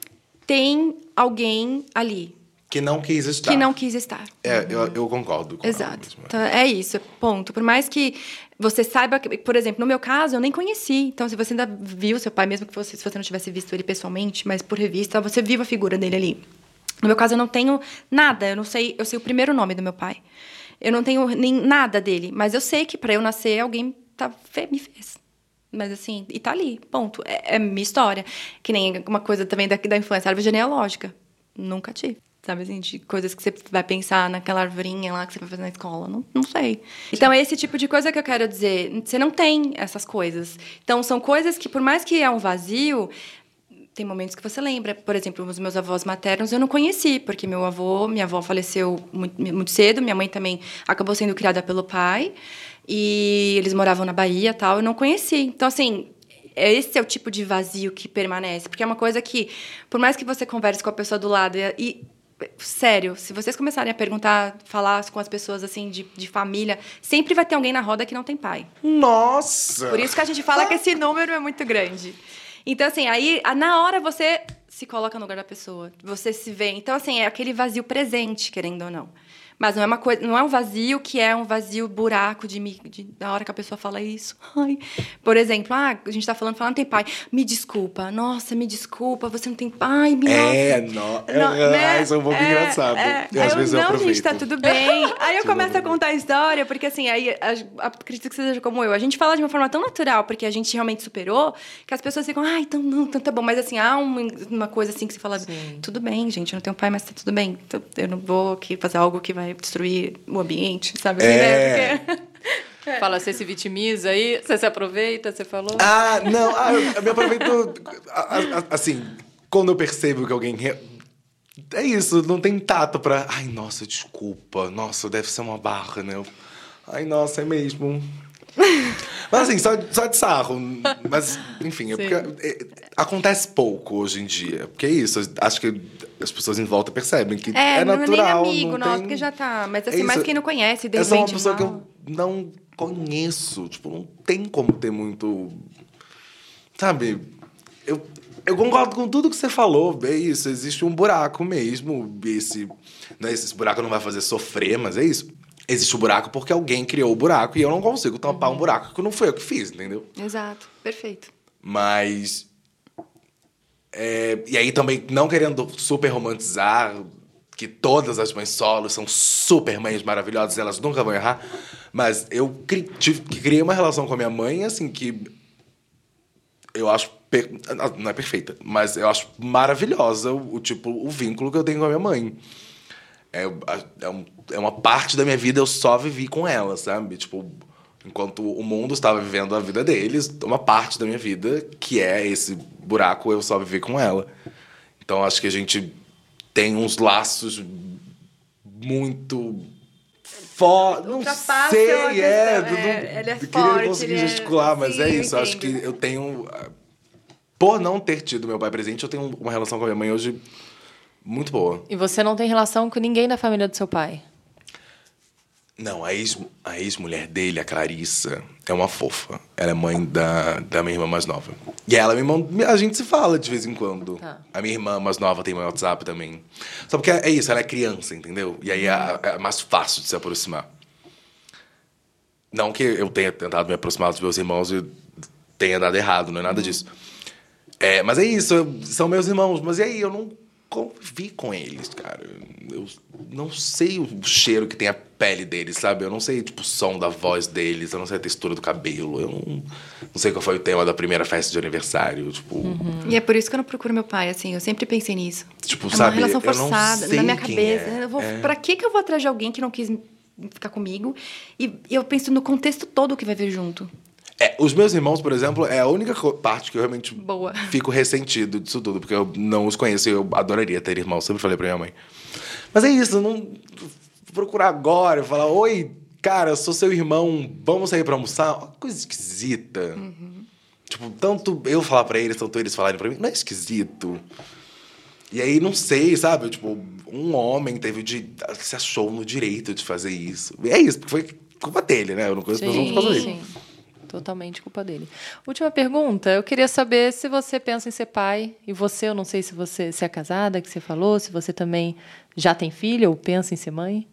Tem alguém ali. Que não quis estar. Que não quis estar. É, eu, eu concordo com Exato. ela mesmo. Então, é isso, ponto. Por mais que você saiba... Que, por exemplo, no meu caso, eu nem conheci. Então, se você ainda viu seu pai, mesmo que você, se você não tivesse visto ele pessoalmente, mas por revista, você viu a figura dele ali. No meu caso, eu não tenho nada. Eu não sei... Eu sei o primeiro nome do meu pai. Eu não tenho nem nada dele. Mas eu sei que, para eu nascer, alguém tá, me fez. Mas, assim... E tá ali. Ponto. É, é minha história. Que nem uma coisa também da, da infância. Árvore genealógica. Nunca tive. Sabe, assim, de coisas que você vai pensar naquela arvorinha lá que você vai fazer na escola. Não, não sei. Então, é esse tipo de coisa que eu quero dizer. Você não tem essas coisas. Então, são coisas que, por mais que é um vazio... Tem momentos que você lembra. Por exemplo, os meus avós maternos eu não conheci, porque meu avô, minha avó faleceu muito, muito cedo, minha mãe também acabou sendo criada pelo pai, e eles moravam na Bahia e tal, eu não conheci. Então, assim, esse é o tipo de vazio que permanece, porque é uma coisa que, por mais que você converse com a pessoa do lado, e, e sério, se vocês começarem a perguntar, falar com as pessoas, assim, de, de família, sempre vai ter alguém na roda que não tem pai. Nossa! Por isso que a gente fala que esse número é muito grande. Então, assim, aí, na hora você se coloca no lugar da pessoa. Você se vê. Então, assim, é aquele vazio presente, querendo ou não. Mas não é uma coisa, não é um vazio que é um vazio buraco de, de da hora que a pessoa fala isso. Ai. Por exemplo, ah, a gente tá falando, falando, não tem pai. Me desculpa. Nossa, me desculpa, você não tem pai. Me É, nossa. não, não é, né? isso é um pouco é, engraçado. É. Eu, às eu, vezes não, eu aproveito. gente, tá tudo bem. Aí eu começo a contar a história, porque assim, aí a, acredito que você seja como eu. A gente fala de uma forma tão natural, porque a gente realmente superou, que as pessoas ficam, ai, então não, então tá bom. Mas assim, há uma, uma coisa assim que você fala, sim, tudo bem, gente, eu não tenho pai, mas tá tudo bem. Então, eu não vou aqui fazer algo que vai destruir o ambiente, sabe? Assim, É. né? Porque... Fala, você se vitimiza aí, você se aproveita, você falou. Ah, não, ah, eu, eu me aproveito. a- a- Assim, quando eu percebo que alguém. re- É isso, não tem tato pra. Ai, nossa, desculpa. Nossa, deve ser uma barra, né? Eu- Ai, nossa, é mesmo. Mas assim, só, só de sarro. Mas, enfim, é Sim. porque é, acontece pouco hoje em dia. Porque é isso, acho que as pessoas em volta percebem que é, É, não é nem natural. amigo, não nossa, tem... porque já tá. Mas É assim, isso, mais quem não conhece, de é só uma repente. pessoa que mal. eu não conheço. Tipo, não tem como ter muito... Sabe? Eu, eu concordo com tudo que você falou. É isso, existe um buraco mesmo. Esse, né, esse buraco não vai fazer sofrer, mas é isso. Existe o buraco porque alguém criou o buraco e eu não consigo tampar um buraco que não foi eu que fiz, entendeu? Exato, perfeito. Mas... é, e aí também, não querendo super romantizar que todas as mães solos são super mães maravilhosas, elas nunca vão errar, mas eu cri, tive, criei uma relação com a minha mãe, assim, que eu acho... Per, não é perfeita, mas eu acho maravilhosa o, o, tipo, o vínculo que eu tenho com a minha mãe. É, é, um, é uma parte da minha vida eu só vivi com ela, sabe? Tipo, enquanto o mundo estava vivendo a vida deles, uma parte da minha vida, que é esse buraco, eu só vivi com ela. Então, acho que a gente tem uns laços muito... fortes. Não sei, é. é Não, ele é queria forte, conseguir ele é... gesticular, mas Sim, é isso. eu Acho que entendo. eu tenho... Por não ter tido meu pai presente, eu tenho uma relação com a minha mãe hoje muito boa. E você não tem relação com ninguém da família do seu pai? Não, a, ex, a ex-mulher dele, a Clarissa, é uma fofa. Ela é mãe da, da minha irmã mais nova. E ela, minha irmã, a gente se fala de vez em quando. Tá. A minha irmã mais nova tem meu WhatsApp também. Só porque é isso, ela é criança, entendeu? E aí é, é mais fácil de se aproximar. Não que eu tenha tentado me aproximar dos meus irmãos e tenha dado errado, não é nada disso. É, mas é isso, eu, são meus irmãos. Mas e aí, eu não convivi com eles, cara. Eu não sei o cheiro que tem a pele deles, sabe? Eu não sei, tipo, o som da voz deles. Eu não sei a textura do cabelo. Eu não, não sei qual foi o tema da primeira festa de aniversário, tipo... Uhum. E é por isso que eu não procuro meu pai, assim. Eu sempre pensei nisso. Tipo, é sabe? uma relação eu não forçada, sei na minha quem cabeça. é. Eu vou, É. Pra que que eu vou atrás de alguém que não quis ficar comigo? E eu penso no contexto todo que vai vir junto. É, os meus irmãos, por exemplo, é a única co- parte que eu realmente Boa. fico ressentido disso tudo, porque eu não os conheço e eu adoraria ter irmãos, sempre falei pra minha mãe. Mas é isso, não procurar agora e falar, oi, cara, eu sou seu irmão, vamos sair pra almoçar? Uma coisa esquisita. Uhum. Tipo, tanto eu falar pra eles, tanto eles falarem pra mim, não é esquisito. E aí, não sei, sabe? Tipo, um homem teve de... se achou no direito de fazer isso. E é isso, porque foi culpa dele, né? Eu não conheço pessoas por causa dele. sim. Totalmente culpa dele. Última pergunta. Eu queria saber se você pensa em ser pai. E você, eu não sei se você se é casada, que você falou. Se você também já tem filho ou pensa em ser mãe.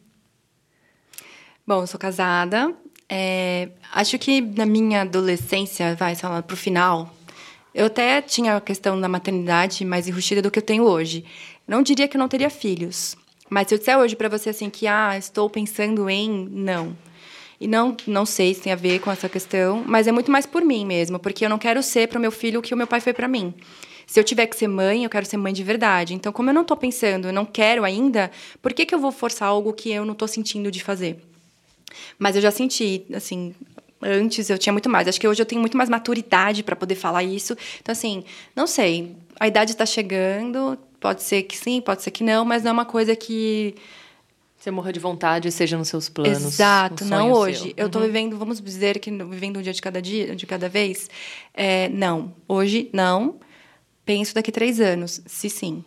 Bom, eu sou casada. É, acho que na minha adolescência, vai, sei lá, pro final, eu até tinha a questão da maternidade mais enrustida do que eu tenho hoje. Não diria que eu não teria filhos. Mas se eu disser hoje para você assim que, ah, estou pensando em... Não. E não, não sei se tem a ver com essa questão, mas é muito mais por mim mesmo, porque eu não quero ser para o meu filho o que o meu pai foi para mim. Se eu tiver que ser mãe, eu quero ser mãe de verdade. Então, como eu não estou pensando, eu não quero ainda, por que que eu vou forçar algo que eu não estou sentindo de fazer? Mas eu já senti, assim, antes eu tinha muito mais. Acho que hoje eu tenho muito mais maturidade para poder falar isso. Então, assim, não sei, a idade está chegando, pode ser que sim, pode ser que não, mas não é uma coisa que... Você morra de vontade, seja nos seus planos. Exato, um não sonho hoje. seu. Eu estou Uhum. vivendo, vamos dizer que vivendo um dia de cada dia, de cada vez. É, não, hoje não. Penso daqui a três anos, se sim.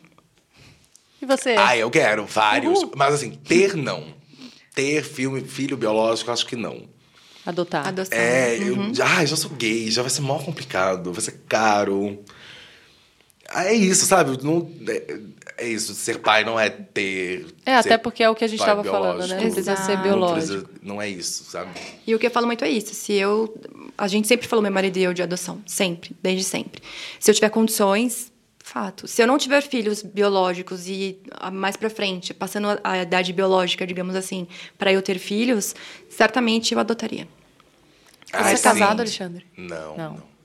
E você? Ah, eu quero, vários. Uhul. Mas assim, ter não. Ter filme, filho biológico, acho que não. Adotar. Adoção. É, Uhum. eu ah, já sou gay, já vai ser mal complicado, vai ser caro. Ah, é isso, sabe? Não, é, é isso, ser pai não é ter... É, até ser porque é o que a gente pai estava falando, né? biológico. Não precisa ser Exato. Não, biológico. precisa- não é isso, sabe? E o que eu falo muito é isso. Se eu... A gente sempre falou, meu marido e eu, de adoção. Sempre, desde sempre. Se eu tiver condições, fato. Se eu não tiver filhos biológicos e ah, mais pra frente, passando a, a idade biológica, digamos assim, para eu ter filhos, certamente eu adotaria. Ai, Você é sim. casado, Alexandre? Não, Não. não.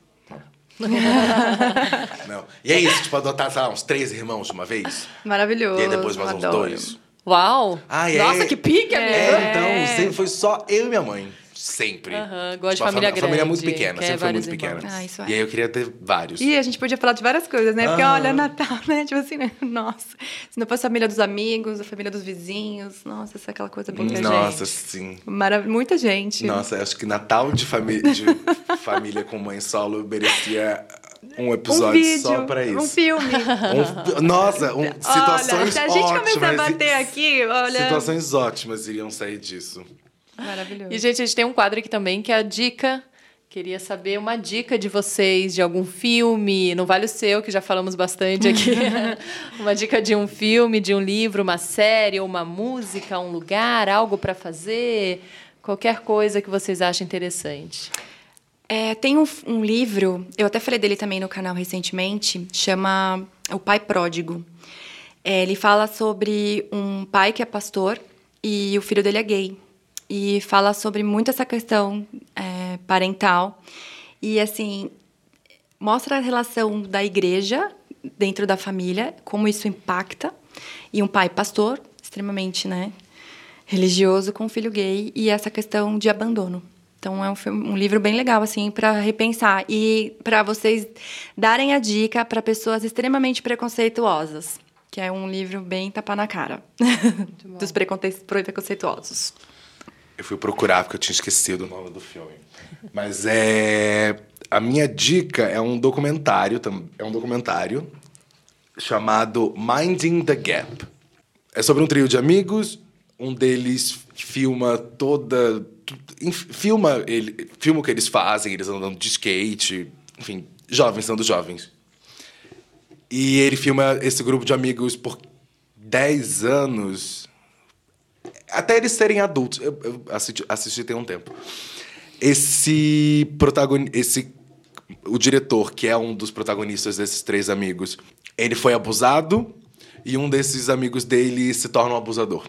Não. E é isso, tipo, adotar, sei lá, uns três irmãos de uma vez. Maravilhoso. E aí depois mais uns adoro. dois. Uau! Ah, é? Nossa, que pique, amigo! É, então, sempre foi só eu e minha mãe. Sempre. Aham, gosto de a família fam- A família é muito grande, pequena, quer sempre foi vários muito pequena. irmãos. Ah, isso é. E aí eu queria ter vários. E a gente podia falar de várias coisas, né? Porque, Ah. olha, Natal, né? Tipo assim, né? Nossa. Se não fosse a família dos amigos, a família dos vizinhos. Nossa, essa é aquela coisa bem gente. Nossa, sim. Mara... Muita gente. Nossa, acho que Natal de, fami de família com mãe solo merecia um Um episódio vídeo, só pra isso. um filme. Um- nossa, um, situações Olha, se a gente ótimas. começar a bater aqui, olha... Situações ótimas iriam sair disso. Maravilhoso. E, gente, a gente tem um quadro aqui também, que é a dica. Queria saber uma dica de vocês, de algum filme. Não vale o seu, que já falamos bastante aqui. Uma dica de um filme, de um livro, uma série, ou uma música, um lugar, algo para fazer. Qualquer coisa que vocês achem interessante. É, tem um, um livro, eu até falei dele também no canal recentemente, chama O Pai Pródigo. É, ele fala sobre um pai que é pastor e o filho dele é gay. E fala sobre muito essa questão é, parental. E, assim, mostra a relação da igreja dentro da família, como isso impacta. E um pai pastor, extremamente, né, religioso, com um filho gay. E essa questão de abandono. Então, é um, filme, um livro bem legal, assim, para repensar. E para vocês darem a dica para pessoas extremamente preconceituosas. Que é um livro bem tapa na cara. Dos preconce- preconceituosos. Eu fui procurar, porque eu tinha esquecido o nome do filme. Mas é... A minha dica é um documentário, é um documentário chamado Minding the Gap. É sobre um trio de amigos, um deles filma toda... Filma, ele, filma o que eles fazem, eles andando de skate, enfim, jovens sendo jovens. E ele filma esse grupo de amigos por dez anos, até eles serem adultos. Eu, eu assisti, assisti tem um tempo. Esse protagonista... Esse O diretor, que é um dos protagonistas desses três amigos, ele foi abusado e um desses amigos dele se torna um abusador.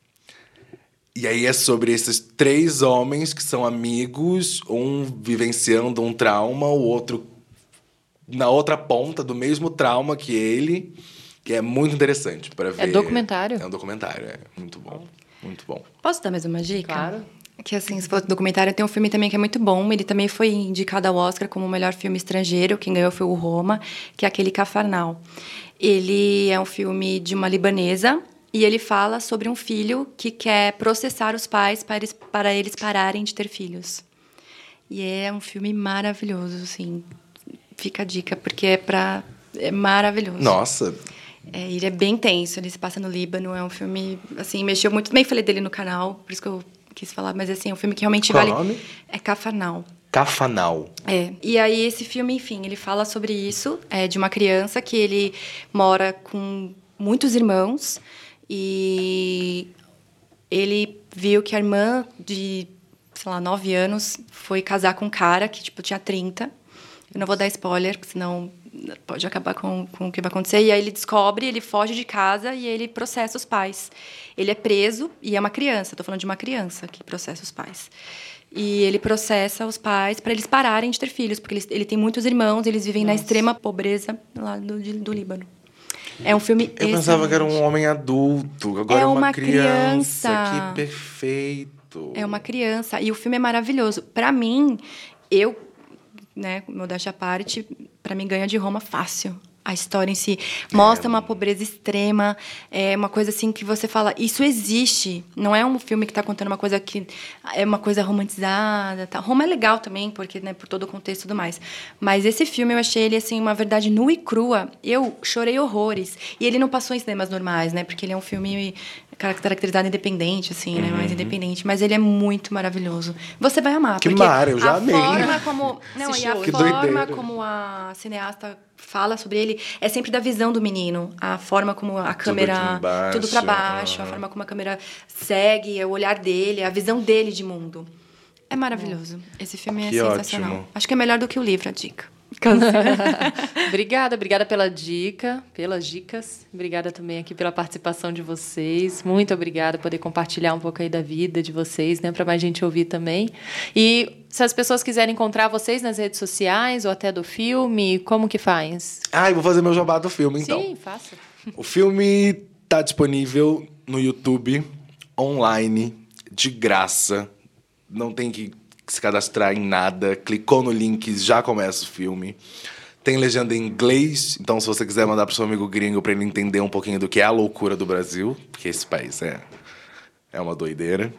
E aí é sobre esses três homens que são amigos, um vivenciando um trauma, o outro na outra ponta do mesmo trauma que ele, que é muito interessante para ver. É documentário? É um documentário, é muito bom, muito bom. Posso dar mais uma dica? Claro. Que, assim, se for documentário, tem um filme também que é muito bom. Ele também foi indicado ao Oscar como o melhor filme estrangeiro. Quem ganhou foi o Roma, que é aquele Cafarnal. Ele é um filme de uma libanesa e ele fala sobre um filho que quer processar os pais para eles, para eles pararem de ter filhos. E é um filme maravilhoso, assim. Fica a dica, porque é, pra, é maravilhoso. Nossa! É, ele é bem tenso, ele se passa no Líbano. É um filme, assim, mexeu muito. Também falei dele no canal, por isso que eu quis falar, mas assim, é um filme que realmente Qual vale... o nome? É Cafarnal. Cafanal. É. E aí, esse filme, enfim, ele fala sobre isso, é, de uma criança que ele mora com muitos irmãos e ele viu que a irmã de, sei lá, nove anos foi casar com um cara que, tipo, tinha trinta. Eu não vou dar spoiler, porque senão pode acabar com, com o que vai acontecer. E aí ele descobre, ele foge de casa e ele processa os pais. Ele é preso e é uma criança. Estou falando de uma criança que processa os pais. E ele processa os pais para eles pararem de ter filhos, porque ele, ele tem muitos irmãos, eles vivem Nossa. na extrema pobreza lá do, de, do Líbano. É um filme Eu pensava que era um homem adulto, agora é uma, uma criança. criança. Que perfeito. É uma criança. E o filme é maravilhoso. Para mim, eu... né, modéstia à parte, para mim ganha de Roma fácil. A história em si mostra é. uma pobreza extrema, é uma coisa assim que você fala, isso existe. Não é um filme que está contando uma coisa que é uma coisa romantizada. Tá? Roma é legal também, porque, né, por todo o contexto e tudo mais. Mas esse filme eu achei ele assim uma verdade nua e crua. Eu chorei horrores. E ele não passou em cinemas normais, né? Porque ele é um filme caracterizado independente, assim, uhum. né? Mais independente. Mas ele é muito maravilhoso. Você vai amar. Que mara, eu já a amei. Forma como, não, e a Que forma doideira. como a cineasta fala sobre ele é sempre da visão do menino. A forma como a câmera... Tudo, tudo para baixo. Uhum. A forma como a câmera segue, o olhar dele, a visão dele de mundo. É maravilhoso. Esse filme é que sensacional. Ótimo. Acho que é melhor do que o livro, a dica. Obrigada, obrigada pela dica, pelas dicas. Obrigada também aqui pela participação de vocês. Muito obrigada por poder compartilhar um pouco aí da vida de vocês, né, para mais gente ouvir também. E se as pessoas quiserem encontrar vocês nas redes sociais ou até do filme, como que faz? Ah, eu vou fazer meu jabá do filme, então. Sim, faça. O filme tá disponível no YouTube, online, de graça. Não tem que se cadastrar em nada. Clicou no link, já começa o filme. Tem legenda em inglês, então se você quiser mandar pro seu amigo gringo para ele entender um pouquinho do que é a loucura do Brasil, porque esse país é, é uma doideira.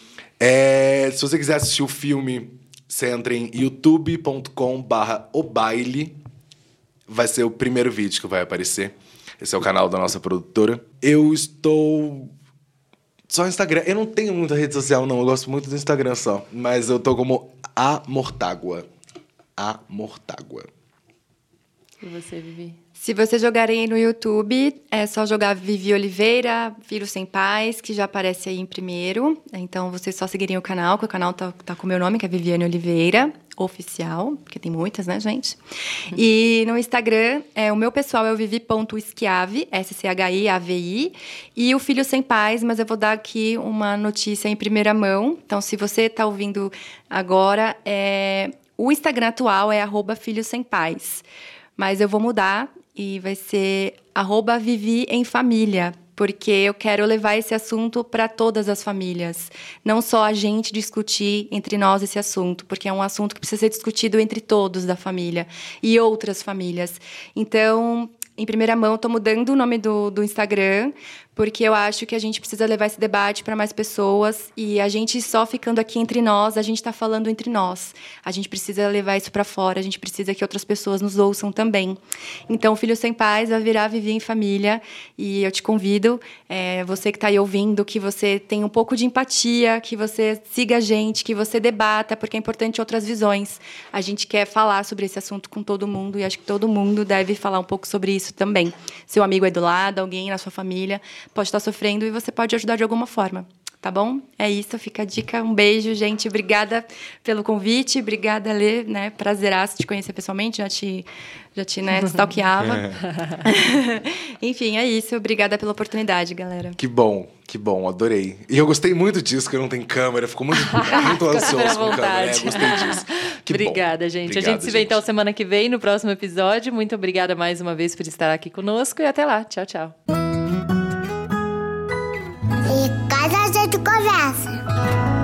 É, se você quiser assistir o filme, você entra em youtube ponto com barra o baile. Vai ser o primeiro vídeo que vai aparecer. Esse é o canal da nossa produtora. Eu estou... Só Instagram. Eu não tenho muita rede social, não. Eu gosto muito do Instagram só. Mas eu tô como A Mortágua. A Mortágua. E você, Vivi? Se vocês jogarem aí no YouTube, é só jogar Vivi Oliveira, Filho Sem Pais, que já aparece aí em primeiro. Então, vocês só seguirem o canal, que o canal tá, tá com o meu nome, que é Viviane Oliveira, oficial, porque tem muitas, né, gente? E no Instagram, é, o meu pessoal é o vivi ponto schiavi, S C H I A V I, e o Filho Sem Pais, mas eu vou dar aqui uma notícia em primeira mão. Então, se você tá ouvindo agora, é, o Instagram atual é arroba Filho Sem Pais. Mas eu vou mudar e vai ser arroba Vivi em Família, porque eu quero levar esse assunto para todas as famílias. Não só a gente discutir entre nós esse assunto, porque é um assunto que precisa ser discutido entre todos da família e outras famílias. Então, em primeira mão, estou mudando o nome do, do Instagram, porque eu acho que a gente precisa levar esse debate para mais pessoas, e a gente só ficando aqui entre nós, a gente está falando entre nós. A gente precisa levar isso para fora, a gente precisa que outras pessoas nos ouçam também. Então, Filho Sem Pais vai virar Viver em Família, e eu te convido, é, você que está aí ouvindo, que você tenha um pouco de empatia, que você siga a gente, que você debata, porque é importante outras visões. A gente quer falar sobre esse assunto com todo mundo, e acho que todo mundo deve falar um pouco sobre isso também. Seu amigo é do lado, alguém na sua família pode estar sofrendo e você pode ajudar de alguma forma, tá bom? É isso, fica a dica. Um beijo, gente. Obrigada pelo convite. Obrigada, Lê, né? Prazeraço te conhecer pessoalmente. Já te, já te né, stalkeava. Enfim, é isso. Obrigada pela oportunidade, galera. Que bom, que bom. Adorei. E eu gostei muito disso, que não tem câmera. Ficou muito, muito ansioso com câmera. É, gostei disso. Que obrigada, bom. gente. Obrigado, a gente se vê, então, semana que vem, no próximo episódio. Muito obrigada mais uma vez por estar aqui conosco. E até lá. Tchau, tchau. E casa a gente conversa.